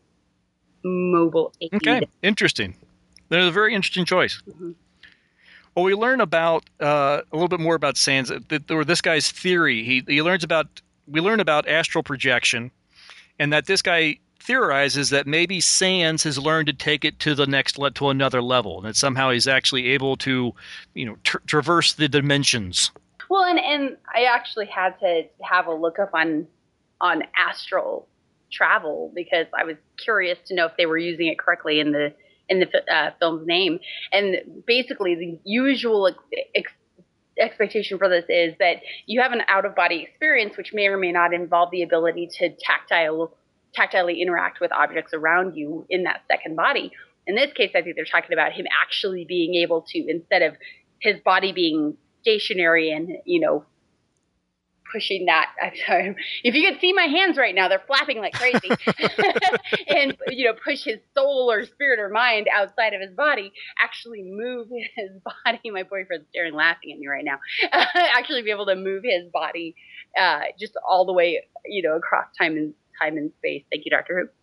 mobile aid. Okay, interesting. That is a very interesting choice. Well, we learn about a little bit more about Sands. This guy's theory. We learn about astral projection, and that this guy theorizes that maybe Sands has learned to take it to another level, and that somehow he's actually able to, traverse the dimensions. Well, and I actually had to have a look up on astral travel because I was curious to know if they were using it correctly in the film's name. And basically, the usual expectation for this is that you have an out-of-body experience, which may or may not involve the ability to tactilely interact with objects around you in that second body. In this case, I think they're talking about him actually being able to, instead of his body being stationary and, pushing that. I'm sorry. If you could see my hands right now, they're flapping like crazy. And, push his soul or spirit or mind outside of his body, actually move his body. My boyfriend's staring laughing at me right now. Actually be able to move his body just all the way, across time and space. Thank you, Dr. Who.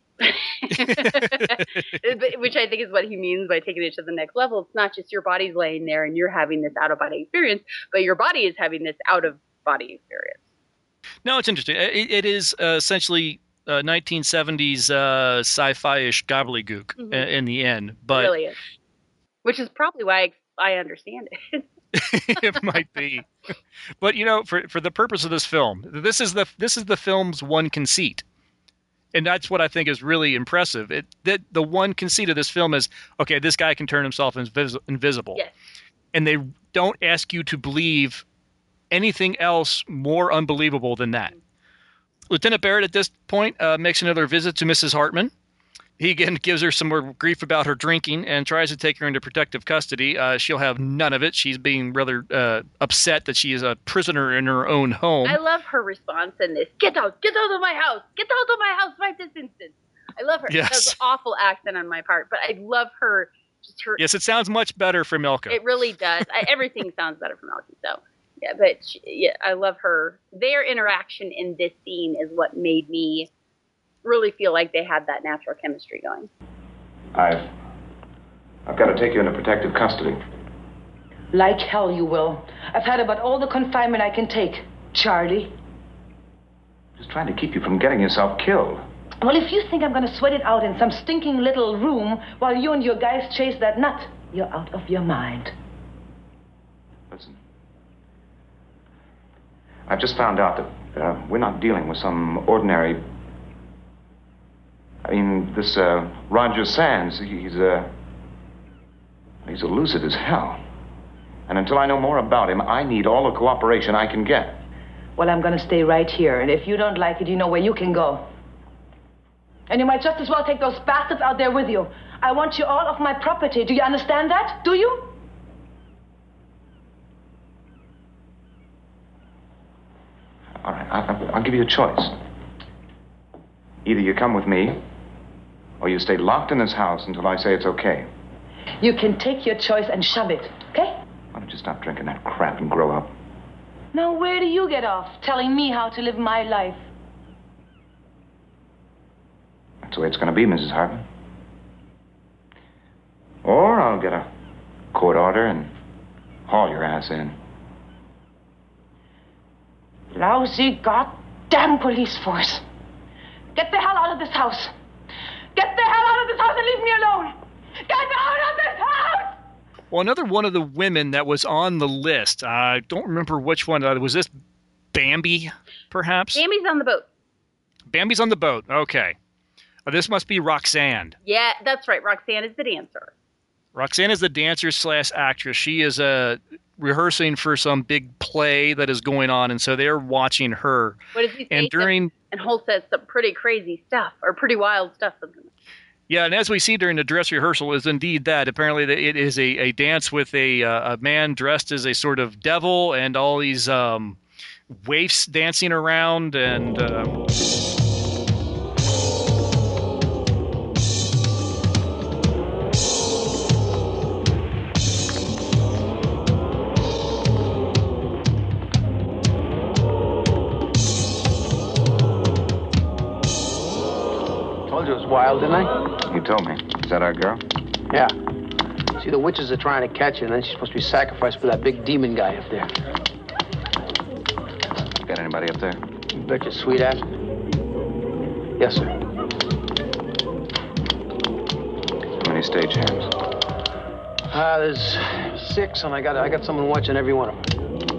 Which I think is what he means by taking it to the next level. It's not just your body's laying there and you're having this out-of-body experience, but your body is having this out-of-body experience. No, it's interesting. It is essentially 1970s sci-fi-ish gobbledygook in the end. But it really is. Which is probably why I understand it. It might be. But, for the purpose of this film, this is the film's one conceit. And that's what I think is really impressive. The one conceit of this film is, okay, this guy can turn himself invisible. Yes. And they don't ask you to believe anything else more unbelievable than that. Lieutenant Barrett at this point makes another visit to Mrs. Hartman. He again gives her some more grief about her drinking and tries to take her into protective custody. She'll have none of it. She's being rather upset that she is a prisoner in her own home. I love her response in this. Get out of my house. Get out of my house right this instant. I love her. Yes. That's an awful accent on my part, but I love her. Yes, it sounds much better for Milka. It really does. Everything sounds better for Milka. So, yeah, but I love her. Their interaction in this scene is what made me really feel like they had that natural chemistry going. I've got to take you into protective custody. Like hell you will. I've had about all the confinement I can take, Charlie. Just trying to keep you from getting yourself killed. Well, if you think I'm going to sweat it out in some stinking little room while you and your guys chase that nut, you're out of your mind. Listen. I've just found out that we're not dealing with some ordinary... this Roger Sands, he's elusive as hell. And until I know more about him, I need all the cooperation I can get. Well, I'm going to stay right here, and if you don't like it, you know where you can go. And you might just as well take those bastards out there with you. I want you all off my property. Do you understand that? Do you? All right, I'll give you a choice. Either you come with me, or you stay locked in this house until I say it's okay. You can take your choice and shove it, okay? Why don't you stop drinking that crap and grow up? Now, where do you get off telling me how to live my life? That's the way it's going to be, Mrs. Hartman. Or I'll get a court order and haul your ass in. Lousy goddamn police force. Get the hell out of this house. Get the hell out of this house and leave me alone. Get out of this house! Well, another one of the women that was on the list, I don't remember which one. Was this Bambi, perhaps? Bambi's on the boat. Bambi's on the boat. Okay. This must be Roxanne. Yeah, that's right. Roxanne is the dancer. Roxanne is the dancer / actress. She is rehearsing for some big play that is going on, and so they're watching her. What does he say? And Holt says some pretty crazy stuff, or pretty wild stuff. Yeah, and as we see during the dress rehearsal is indeed that. Apparently it is a dance with a man dressed as a sort of devil and all these waifs dancing around and... Told you it was wild, didn't I? You told me. Is that our girl? Yeah. See, the witches are trying to catch her, and then she's supposed to be sacrificed for that big demon guy up there. Got anybody up there? You bet your sweet ass. Yes, sir. How many stagehands? There's 6, and I got someone watching every one of them.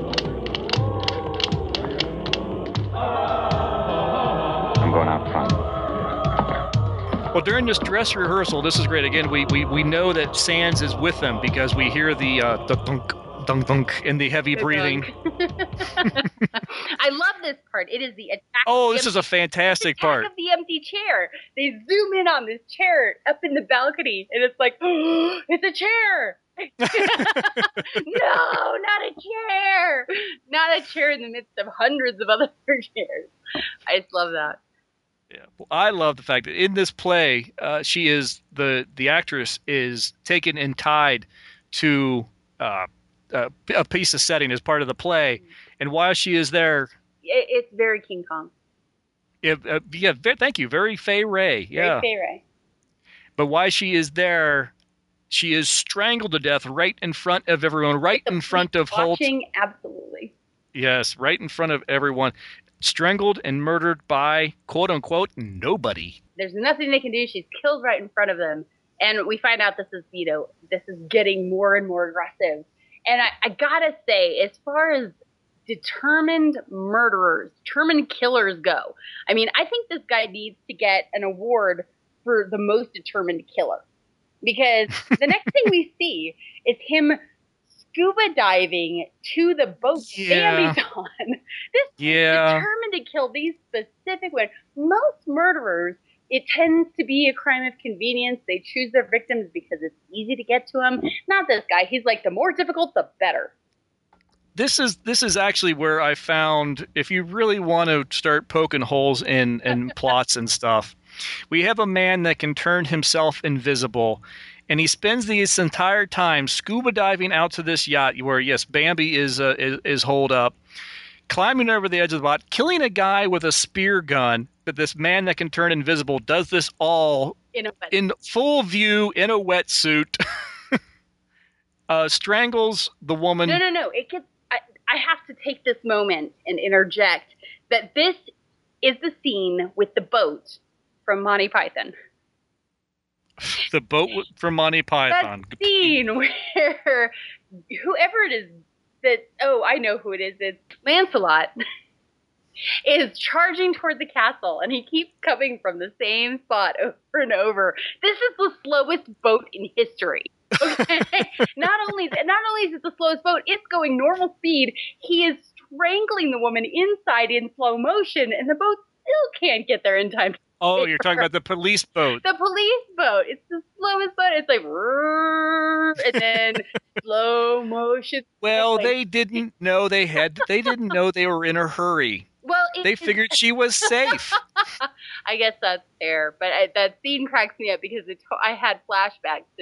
I'm going out front. Well, during this dress rehearsal, this is great. Again, we know that Sands is with them because we hear the thunk, thunk, thunk, and the heavy breathing. I love this part. It is the attack. Oh, this is a fantastic part. Of the empty chair. They zoom in on this chair up in the balcony, and it's like, oh, it's a chair. No, not a chair. Not a chair in the midst of hundreds of other chairs. I just love that. Yeah, well, I love the fact that in this play, she is the actress is taken and tied to a piece of setting as part of the play, and while she is there, it's very King Kong. Yeah, thank you, very Fay Wray. Yeah, very Fay Wray. But while she is there, she is strangled to death right in front of everyone, right in front of Holt. Absolutely. Yes, right in front of everyone. Strangled and murdered by, quote unquote, nobody. There's nothing they can do. She's killed right in front of them. And we find out this is getting more and more aggressive. And I gotta say, as far as determined murderers, determined killers go, I mean, I think this guy needs to get an award for the most determined killer. Because the next thing we see is him scuba diving to the boat Bambi's on. This is determined to kill these specific women. Most murderers, it tends to be a crime of convenience. They choose their victims because it's easy to get to them. Not this guy. He's like, the more difficult, the better. This is actually where I found, if you really want to start poking holes in plots and stuff, we have a man that can turn himself invisible. And he spends this entire time scuba diving out to this yacht where, yes, Bambi is holed up, climbing over the edge of the boat, killing a guy with a spear gun. But this man that can turn invisible does this all in full view in a wetsuit. Strangles the woman. No. I have to take this moment and interject that this is the scene with the boat from Monty Python. The boat from Monty Python. That scene where whoever it is I know who it is. It's Lancelot is charging toward the castle, and he keeps coming from the same spot over and over. This is the slowest boat in history. Okay, not only is it the slowest boat, it's going normal speed. He is strangling the woman inside in slow motion, and the boat still can't get there in time. Oh, you're talking about the police boat. The police boat. It's the slowest boat. It's like, and then slow motion. Well, they didn't know they didn't know they were in a hurry. Well, they figured she was safe. I guess that's fair, but that scene cracks me up because I had flashbacks to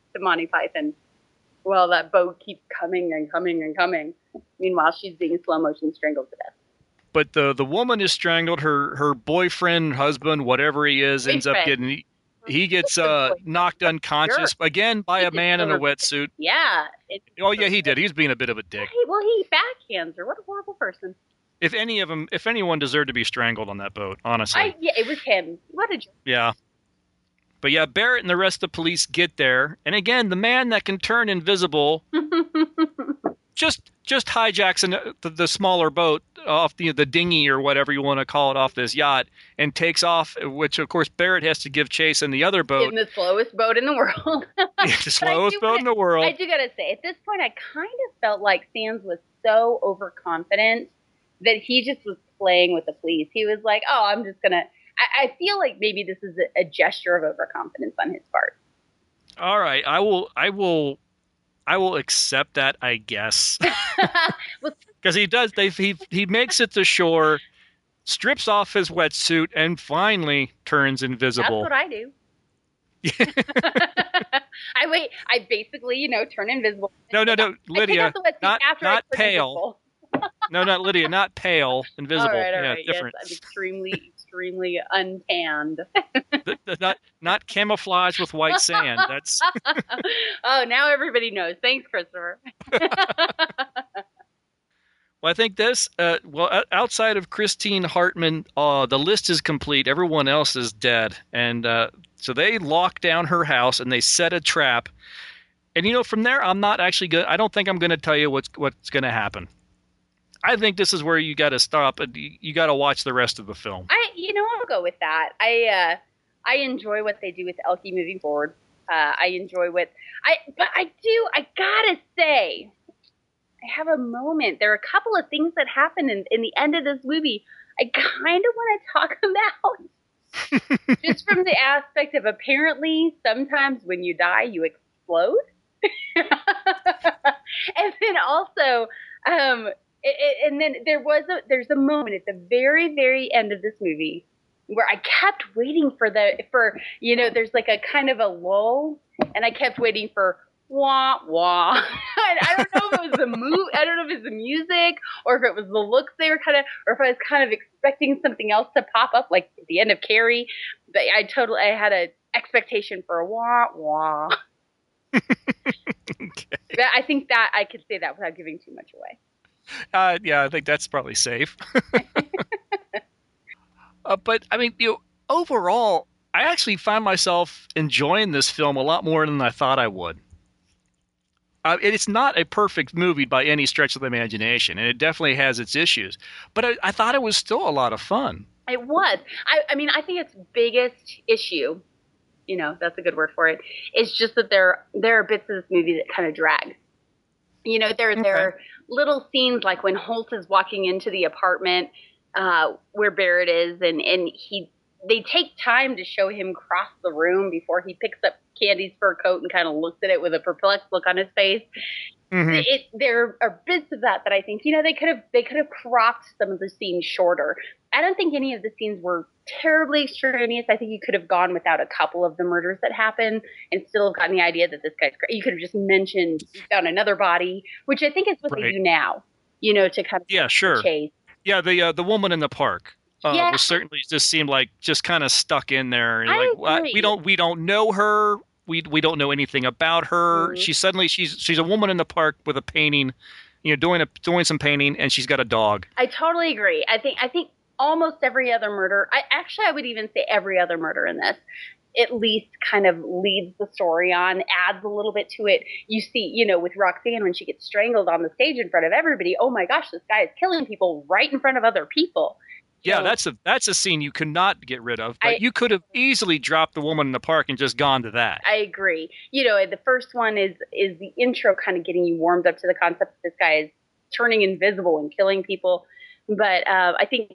to Monty Python. Well, that boat keeps coming and coming and coming. Meanwhile, she's being slow motion strangled to death. But the woman is strangled. Her boyfriend, husband, whatever he is, ends up getting... He gets knocked unconscious again by a man in a wetsuit. Yeah. Oh yeah, he did. He's being a bit of a dick. Well, he backhands her. What a horrible person. If anyone deserved to be strangled on that boat, honestly. Yeah, it was him. What a jerk. Yeah. But yeah, Barrett and the rest of the police get there, and again, the man that can turn invisible just hijacks the smaller boat off the dinghy or whatever you want to call it off this yacht and takes off, which of course Barrett has to give chase in the other boat. In the slowest boat in the world. The slowest boat in the world. I do gotta say, at this point, I kind of felt like Sands was so overconfident that he just was playing with the police. He was like, oh, I'm just gonna... I feel like maybe this is a gesture of overconfidence on his part. All right, I will accept that, I guess. Because he does. He makes it to shore, strips off his wetsuit, and finally turns invisible. That's what I do. I basically, turn invisible. No, Lydia, not pale. No, not Lydia, not pale, invisible. All right, different. Yes, I'm extremely untanned. not camouflage with white sand. That's. Oh, now everybody knows. Thanks, Christopher. Well, I think this. Outside of Christine Hartman, the list is complete. Everyone else is dead, and so they lock down her house and they set a trap. And from there, I'm not actually good. I don't think I'm going to tell you what's going to happen. I think this is where you got to stop and you got to watch the rest of the film. I'll go with that. I enjoy what they do with Elkie moving forward. I enjoy but I gotta say, I have a moment. There are a couple of things that happen in the end of this movie I kind of want to talk about. Just from the aspect of apparently sometimes when you die, you explode. And then also, and then there's a moment at the very, very end of this movie where I kept waiting for there's like a kind of a lull, and I kept waiting for wah wah. I don't know if it was I don't know if it was the music or if it was the looks they were or if I was kind of expecting something else to pop up, like at the end of Carrie. But I had an expectation for a wah wah. Okay. I think that I could say that without giving too much away. Yeah, I think that's probably safe. But I mean, overall, I actually find myself enjoying this film a lot more than I thought I would. It's not a perfect movie by any stretch of the imagination, and it definitely has its issues. But I thought it was still a lot of fun. It was. I mean, I think its biggest issue, that's a good word for it, is just that there are bits of this movie that kind of drag. There are little scenes like when Holt is walking into the apartment where Barrett is, and they take time to show him cross the room before he picks up Candy's fur coat and kind of looks at it with a perplexed look on his face. Mm-hmm. There are bits of that I think they could have cropped some of the scenes shorter. I don't think any of the scenes were terribly extraneous. I think you could have gone without a couple of the murders that happen and still have gotten the idea that this guy's crazy. You could have just mentioned you found another body, which I think is what they do now. To kind of chase. Yeah, the woman in the park. Was certainly just seemed like just kind of stuck in there. We don't know her. We don't know anything about her. Mm-hmm. She's a woman in the park with a painting, doing some painting, and she's got a dog. I totally agree. I think almost every other murder. I would even say every other murder in this at least kind of leads the story on, adds a little bit to it. You see, with Roxanne when she gets strangled on the stage in front of everybody. Oh my gosh, this guy is killing people right in front of other people. Yeah, that's a scene you cannot get rid of. But you could have easily dropped the woman in the park and just gone to that. I agree. The first one is the intro, kind of getting you warmed up to the concept that this guy is turning invisible and killing people. But I think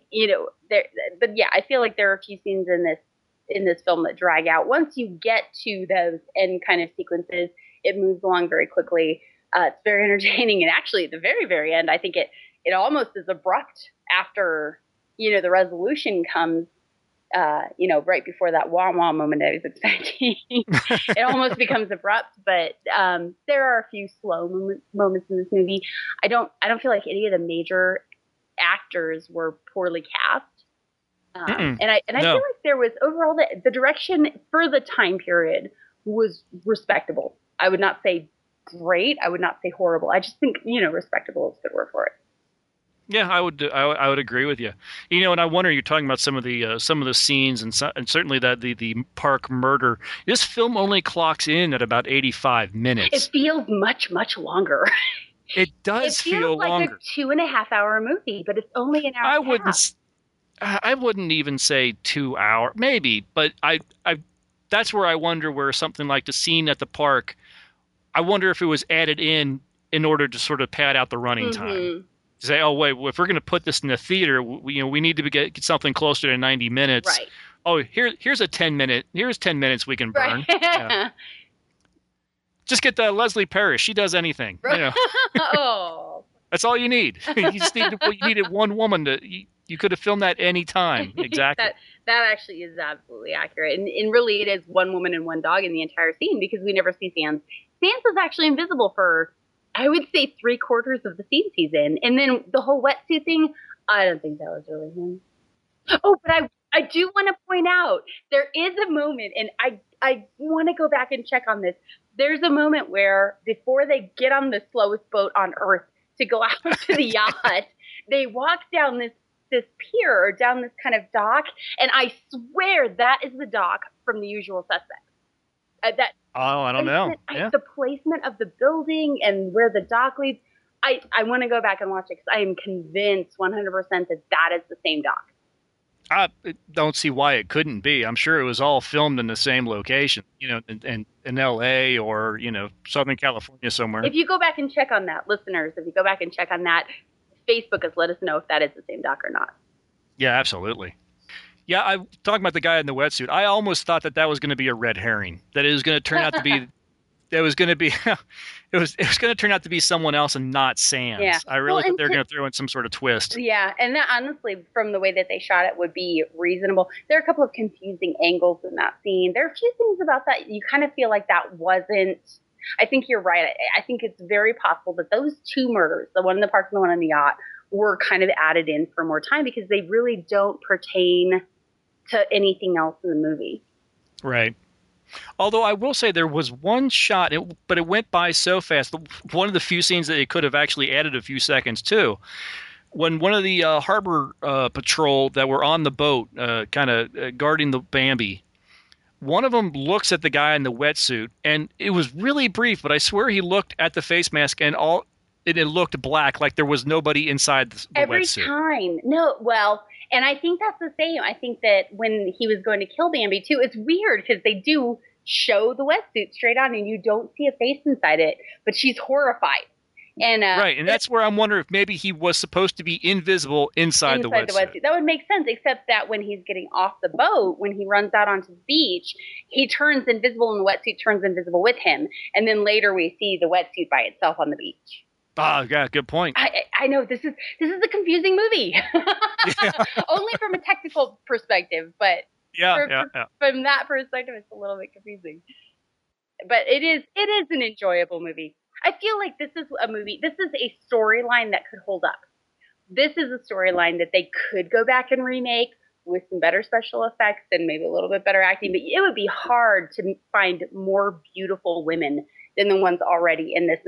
I feel like there are a few scenes in this film that drag out. Once you get to those end kind of sequences, it moves along very quickly. It's very entertaining, and actually at the very, very end, I think it almost is abrupt after. The resolution comes, right before that wah-wah moment I was expecting. It almost becomes abrupt, but there are a few slow moments in this movie. I don't feel like any of the major actors were poorly cast. And I feel like there was overall the direction for the time period was respectable. I would not say great. I would not say horrible. I just think, respectable is a good word for it. Yeah, I would agree with you. And I wonder, you're talking about some of the scenes and certainly that the park murder. This film only clocks in at about 85 minutes. It feels much, much longer. It does feel like longer. A 2.5 hour movie, but it's only an hour. I wouldn't even say 2 hour, maybe, but I that's where I wonder where something like the scene at the park. I wonder if it was added in order to sort of pad out the running time. Say, oh wait, if we're going to put this in the theater, we need to get something closer to 90 minutes. Right. Oh, here's 10 minutes we can burn. Right. Yeah. Just get Leslie Parrish. She does anything. Right. Oh. That's all you need. You just needed one woman you could have filmed that any time. Exactly. That actually is absolutely accurate. And really it is one woman and one dog in the entire scene because we never see Sans. Sans is actually invisible for, I would say, 3/4 of the scene he's in. And then the whole wetsuit thing, I don't think that was really him. Oh, but I do want to point out, there is a moment, and I want to go back and check on this. There's a moment where before they get on the slowest boat on Earth to go out to the yacht, they walk down this pier or down this kind of dock, and I swear that is the dock from The Usual Suspects. I don't know. Yeah. The placement of the building and where the dock leads, I want to go back and watch it because I am convinced 100% that is the same dock. I don't see why it couldn't be. I'm sure it was all filmed in the same location, in L.A. or, Southern California somewhere. If you go back and check on that, listeners, Facebook us, let us know if that is the same doc or not. Yeah, absolutely. Yeah, I'm talking about the guy in the wetsuit. I almost thought that was going to be a red herring. That it was going to turn out to be, it was going to turn out to be someone else and not Sans. Yeah. I really thought they were going to throw in some sort of twist. Yeah, and that honestly, from the way that they shot it, would be reasonable. There are a couple of confusing angles in that scene. There are a few things about that you kind of feel like that wasn't. I think you're right. I think it's very possible that those two murders, the one in the park and the one on the yacht, were kind of added in for more time because they really don't pertain to anything else in the movie. Right. Although I will say there was one shot, but it went by so fast. One of the few scenes that it could have actually added a few seconds to. When one of the harbor patrol that were on the boat kind of guarding the Bambi, one of them looks at the guy in the wetsuit, and it was really brief, but I swear he looked at the face mask, and it looked black, like there was nobody inside the wetsuit. Every time. No, well, and I think that's the same. I think that when he was going to kill Bambi, too, it's weird because they do show the wetsuit straight on, and you don't see a face inside it, but she's horrified. And right, and that's where I'm wondering if maybe he was supposed to be invisible inside the wetsuit. That would make sense, except that when he's getting off the boat, when he runs out onto the beach, he turns invisible and the wetsuit turns invisible with him. And then later we see the wetsuit by itself on the beach. Ah, yeah, good point. I know this is a confusing movie, only from a technical perspective, but from that perspective, it's a little bit confusing. But it is an enjoyable movie. I feel like this is a movie. This is a storyline that could hold up. This is a storyline that they could go back and remake with some better special effects and maybe a little bit better acting. But it would be hard to find more beautiful women than the ones already in this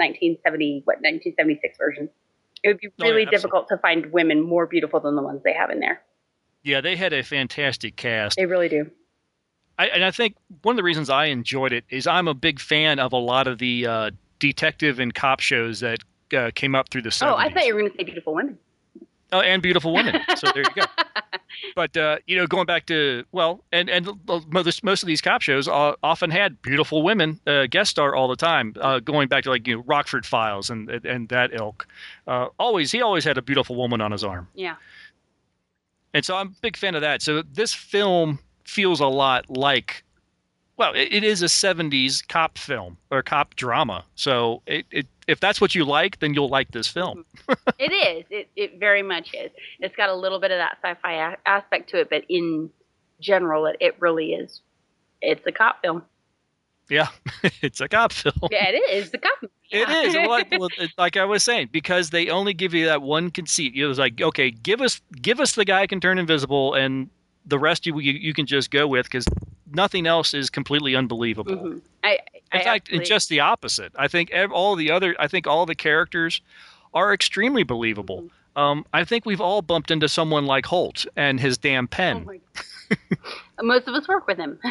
1976 version. It would be really difficult to find women more beautiful than the ones they have in there. Yeah, they had a fantastic cast. They really do. And I think one of the reasons I enjoyed it is I'm a big fan of a lot of the detective and cop shows that came up through the 70s. Oh, I thought you were going to say beautiful women. Oh, and beautiful women. So there you go. But, going back to, and most of these cop shows often had beautiful women guest star all the time, going back to Rockford Files and that ilk. He always had a beautiful woman on his arm. Yeah. And so I'm a big fan of that. So this film feels a lot like, it is a 70s cop film or cop drama. So if that's what you like, then you'll like this film. It is. It very much is. It's got a little bit of that sci-fi aspect to it, but in general, it really is. It's a cop film. Yeah, it's a cop film. Yeah, it is. The cop film. It is. Like I was saying, because they only give you that one conceit. It was like, okay, give us the guy who can turn invisible, and the rest you can just go with, because nothing else is completely unbelievable. Mm-hmm. In fact, it's just the opposite. I think all the characters are extremely believable. I think we've all bumped into someone like Holt and his damn pen. Oh my God. Most of us work with him.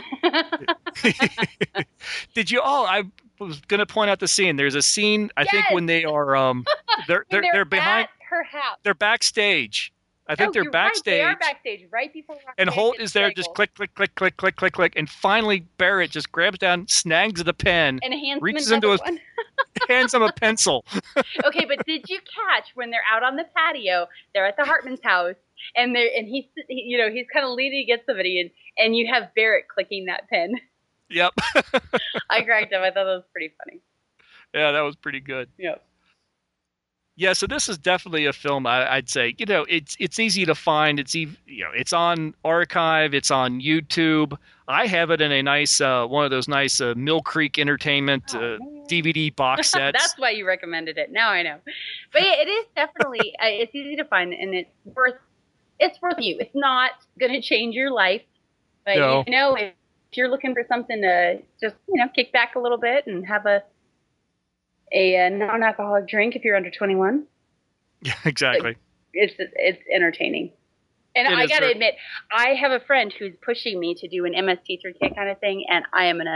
Did you all? I was going to point out the scene. There's a scene, I think, when they are they're behind at her house. They're backstage. I think they're backstage. Right. They are backstage right before. And Holt is there, just click, click, click, click, click, click, click, and finally Barrett just grabs down, snags the pen, and reaches into his, hands him a pencil. Okay, but did you catch when they're out on the patio? They're at the Hartman's house, and he's kind of leaning against somebody, and you have Barrett clicking that pen. Yep. I cracked him. I thought that was pretty funny. Yeah, that was pretty good. Yep. Yeah, so this is definitely a film. I'd say, it's easy to find. It's on Archive. It's on YouTube. I have it in a nice one of those nice Mill Creek Entertainment DVD box sets. That's why you recommended it. Now I know. But yeah, it is definitely it's easy to find, and it's worth you. It's not going to change your life, but no. If you're looking for something to just kick back a little bit and have a non-alcoholic drink if you're under 21. Yeah, exactly. It's entertaining. And I got to admit, I have a friend who's pushing me to do an MST3K kind of thing, and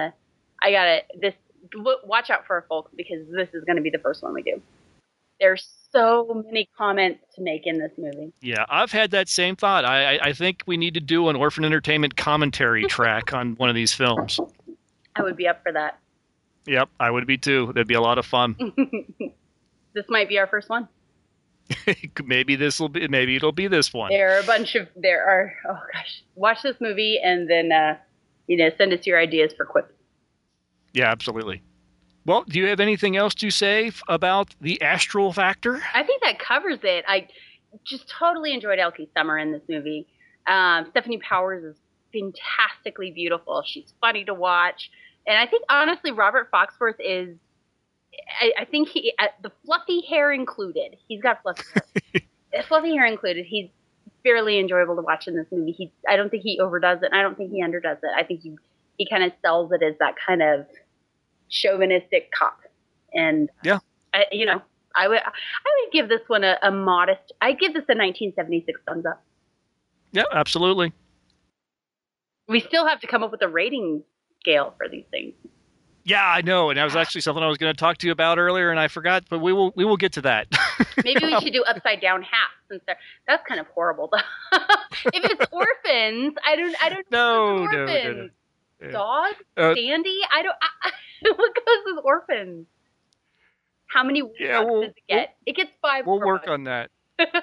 watch out for it, folks, because this is going to be the first one we do. There's so many comments to make in this movie. Yeah, I've had that same thought. I think we need to do an Orphan Entertainment commentary track on one of these films. I would be up for that. Yep, I would be too. That'd be a lot of fun. This might be our first one. Maybe it'll be this one. Watch this movie and then send us your ideas for quips. Yeah, absolutely. Well, do you have anything else to say about the astral factor? I think that covers it. I just totally enjoyed Elke Summer in this movie. Stephanie Powers is fantastically beautiful. She's funny to watch. And I think, honestly, Robert Foxworth is, I think the fluffy hair included, he's got fluffy hair. Fluffy hair included, he's fairly enjoyable to watch in this movie. I don't think he overdoes it, and I don't think he underdoes it. I think he kind of sells it as that kind of chauvinistic cop. And, yeah, I would give this one a modest, I'd give this a 1976 thumbs up. Yeah, absolutely. We still have to come up with a rating scale for these things. Yeah, I know, and that was actually something I was going to talk to you about earlier, and I forgot, but we will get to that. Maybe we should do upside down hats, since that's kind of horrible. If it's orphans, I don't know. No. Yeah. Dog, Sandy, what goes with orphans? How many does it get? It gets 5. We'll work on that.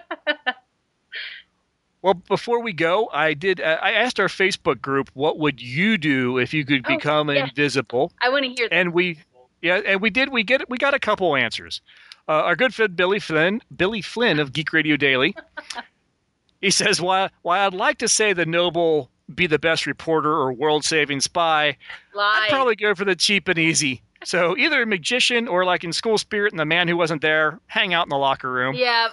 Well, before we go, I asked our Facebook group, what would you do if you could become invisible? I want to hear that. And we got a couple answers. Our good friend Billy Flynn of Geek Radio Daily. He says, while I'd like to say the noble be the best reporter or world-saving spy, I'd probably go for the cheap and easy. So either a magician or, like in School Spirit and The Man Who Wasn't There, hang out in the locker room. Yeah,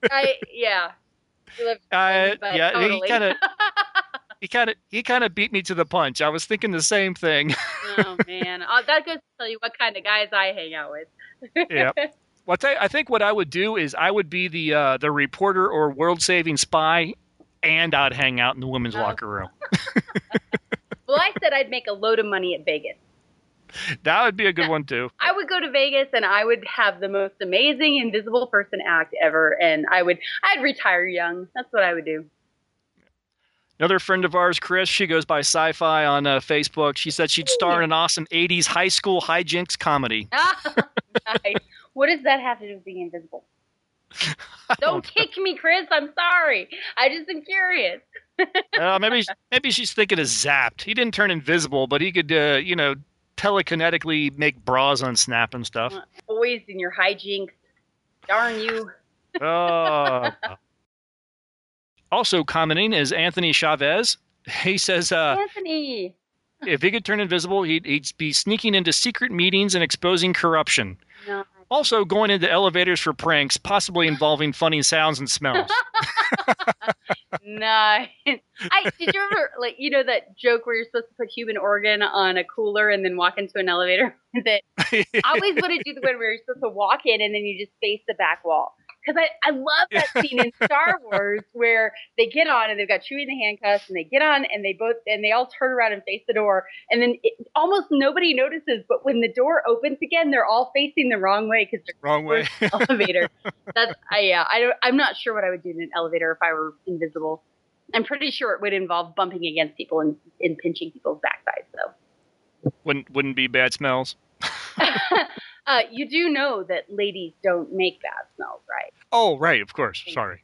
totally. He kind of beat me to the punch. I was thinking the same thing. Oh man, that goes to tell you what kind of guys I hang out with. Yeah. Well, I think what I would do is I would be the reporter or world-saving spy, and I'd hang out in the women's locker room. Well, I said I'd make a load of money at Vegas. That would be a good one too. I would go to Vegas and I would have the most amazing invisible person act ever, and I'd retire young. That's what I would do. Another friend of ours, Chris, she goes by Sci-Fi on Facebook. She said she'd star in an awesome 80s high school hijinks comedy. Nice. What does that have to do with being invisible? Don't kick me, Chris. I'm sorry. I just am curious. Maybe she's thinking of Zapped. He didn't turn invisible, but he could, telekinetically make bras unsnap and stuff. Boys in your hijinks. Darn you. Also commenting is Anthony Chavez. He says Anthony. if he could turn invisible, he'd be sneaking into secret meetings and exposing corruption. No. Also going into elevators for pranks, possibly involving funny sounds and smells. Nice. Did you ever, like, you know that joke where you're supposed to put human organ on a cooler and then walk into an elevator? That I always want to do the one where you're supposed to walk in and then you just face the back wall. Because I love that scene in Star Wars where they get on and they've got Chewie in the handcuffs and they get on and they all turn around and face the door and then almost nobody notices, but when the door opens again, they're all facing the wrong way because they're wrong way. Elevator. I'm not sure what I would do in an elevator if I were invisible. I'm pretty sure it would involve bumping against people and pinching people's backsides. So wouldn't be bad smells. You do know that ladies don't make bad smells, right? Oh, right, of course. Sorry.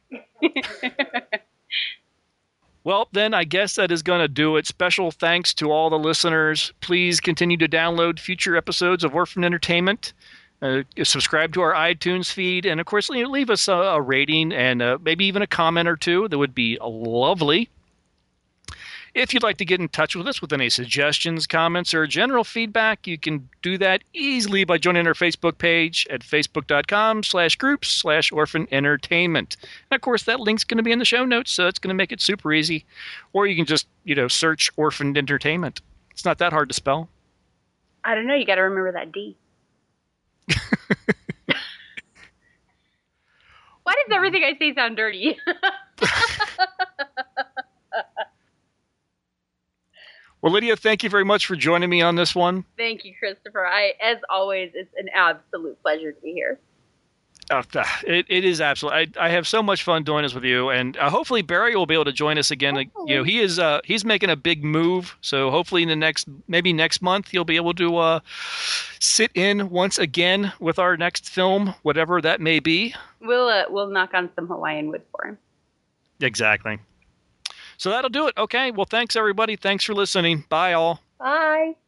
Well, then I guess that is going to do it. Special thanks to all the listeners. Please continue to download future episodes of Orphan Entertainment. Subscribe to our iTunes feed. And, of course, leave us a rating and maybe even a comment or two. That would be lovely. If you'd like to get in touch with us with any suggestions, comments, or general feedback, you can do that easily by joining our Facebook page at facebook.com/groups/Orphan Entertainment. And, of course, that link's going to be in the show notes, so it's going to make it super easy. Or you can just, search Orphan Entertainment. It's not that hard to spell. I don't know. You got to remember that D. Why does everything I say sound dirty? Well, Lydia, thank you very much for joining me on this one. Thank you, Christopher. As always, it's an absolute pleasure to be here. It is absolutely. I have so much fun doing this with you, and hopefully Barry will be able to join us again. He's making a big move, so hopefully maybe next month he'll be able to sit in once again with our next film, whatever that may be. We'll knock on some Hawaiian wood for him. Exactly. So that'll do it. Okay. Well, thanks everybody. Thanks for listening. Bye all. Bye.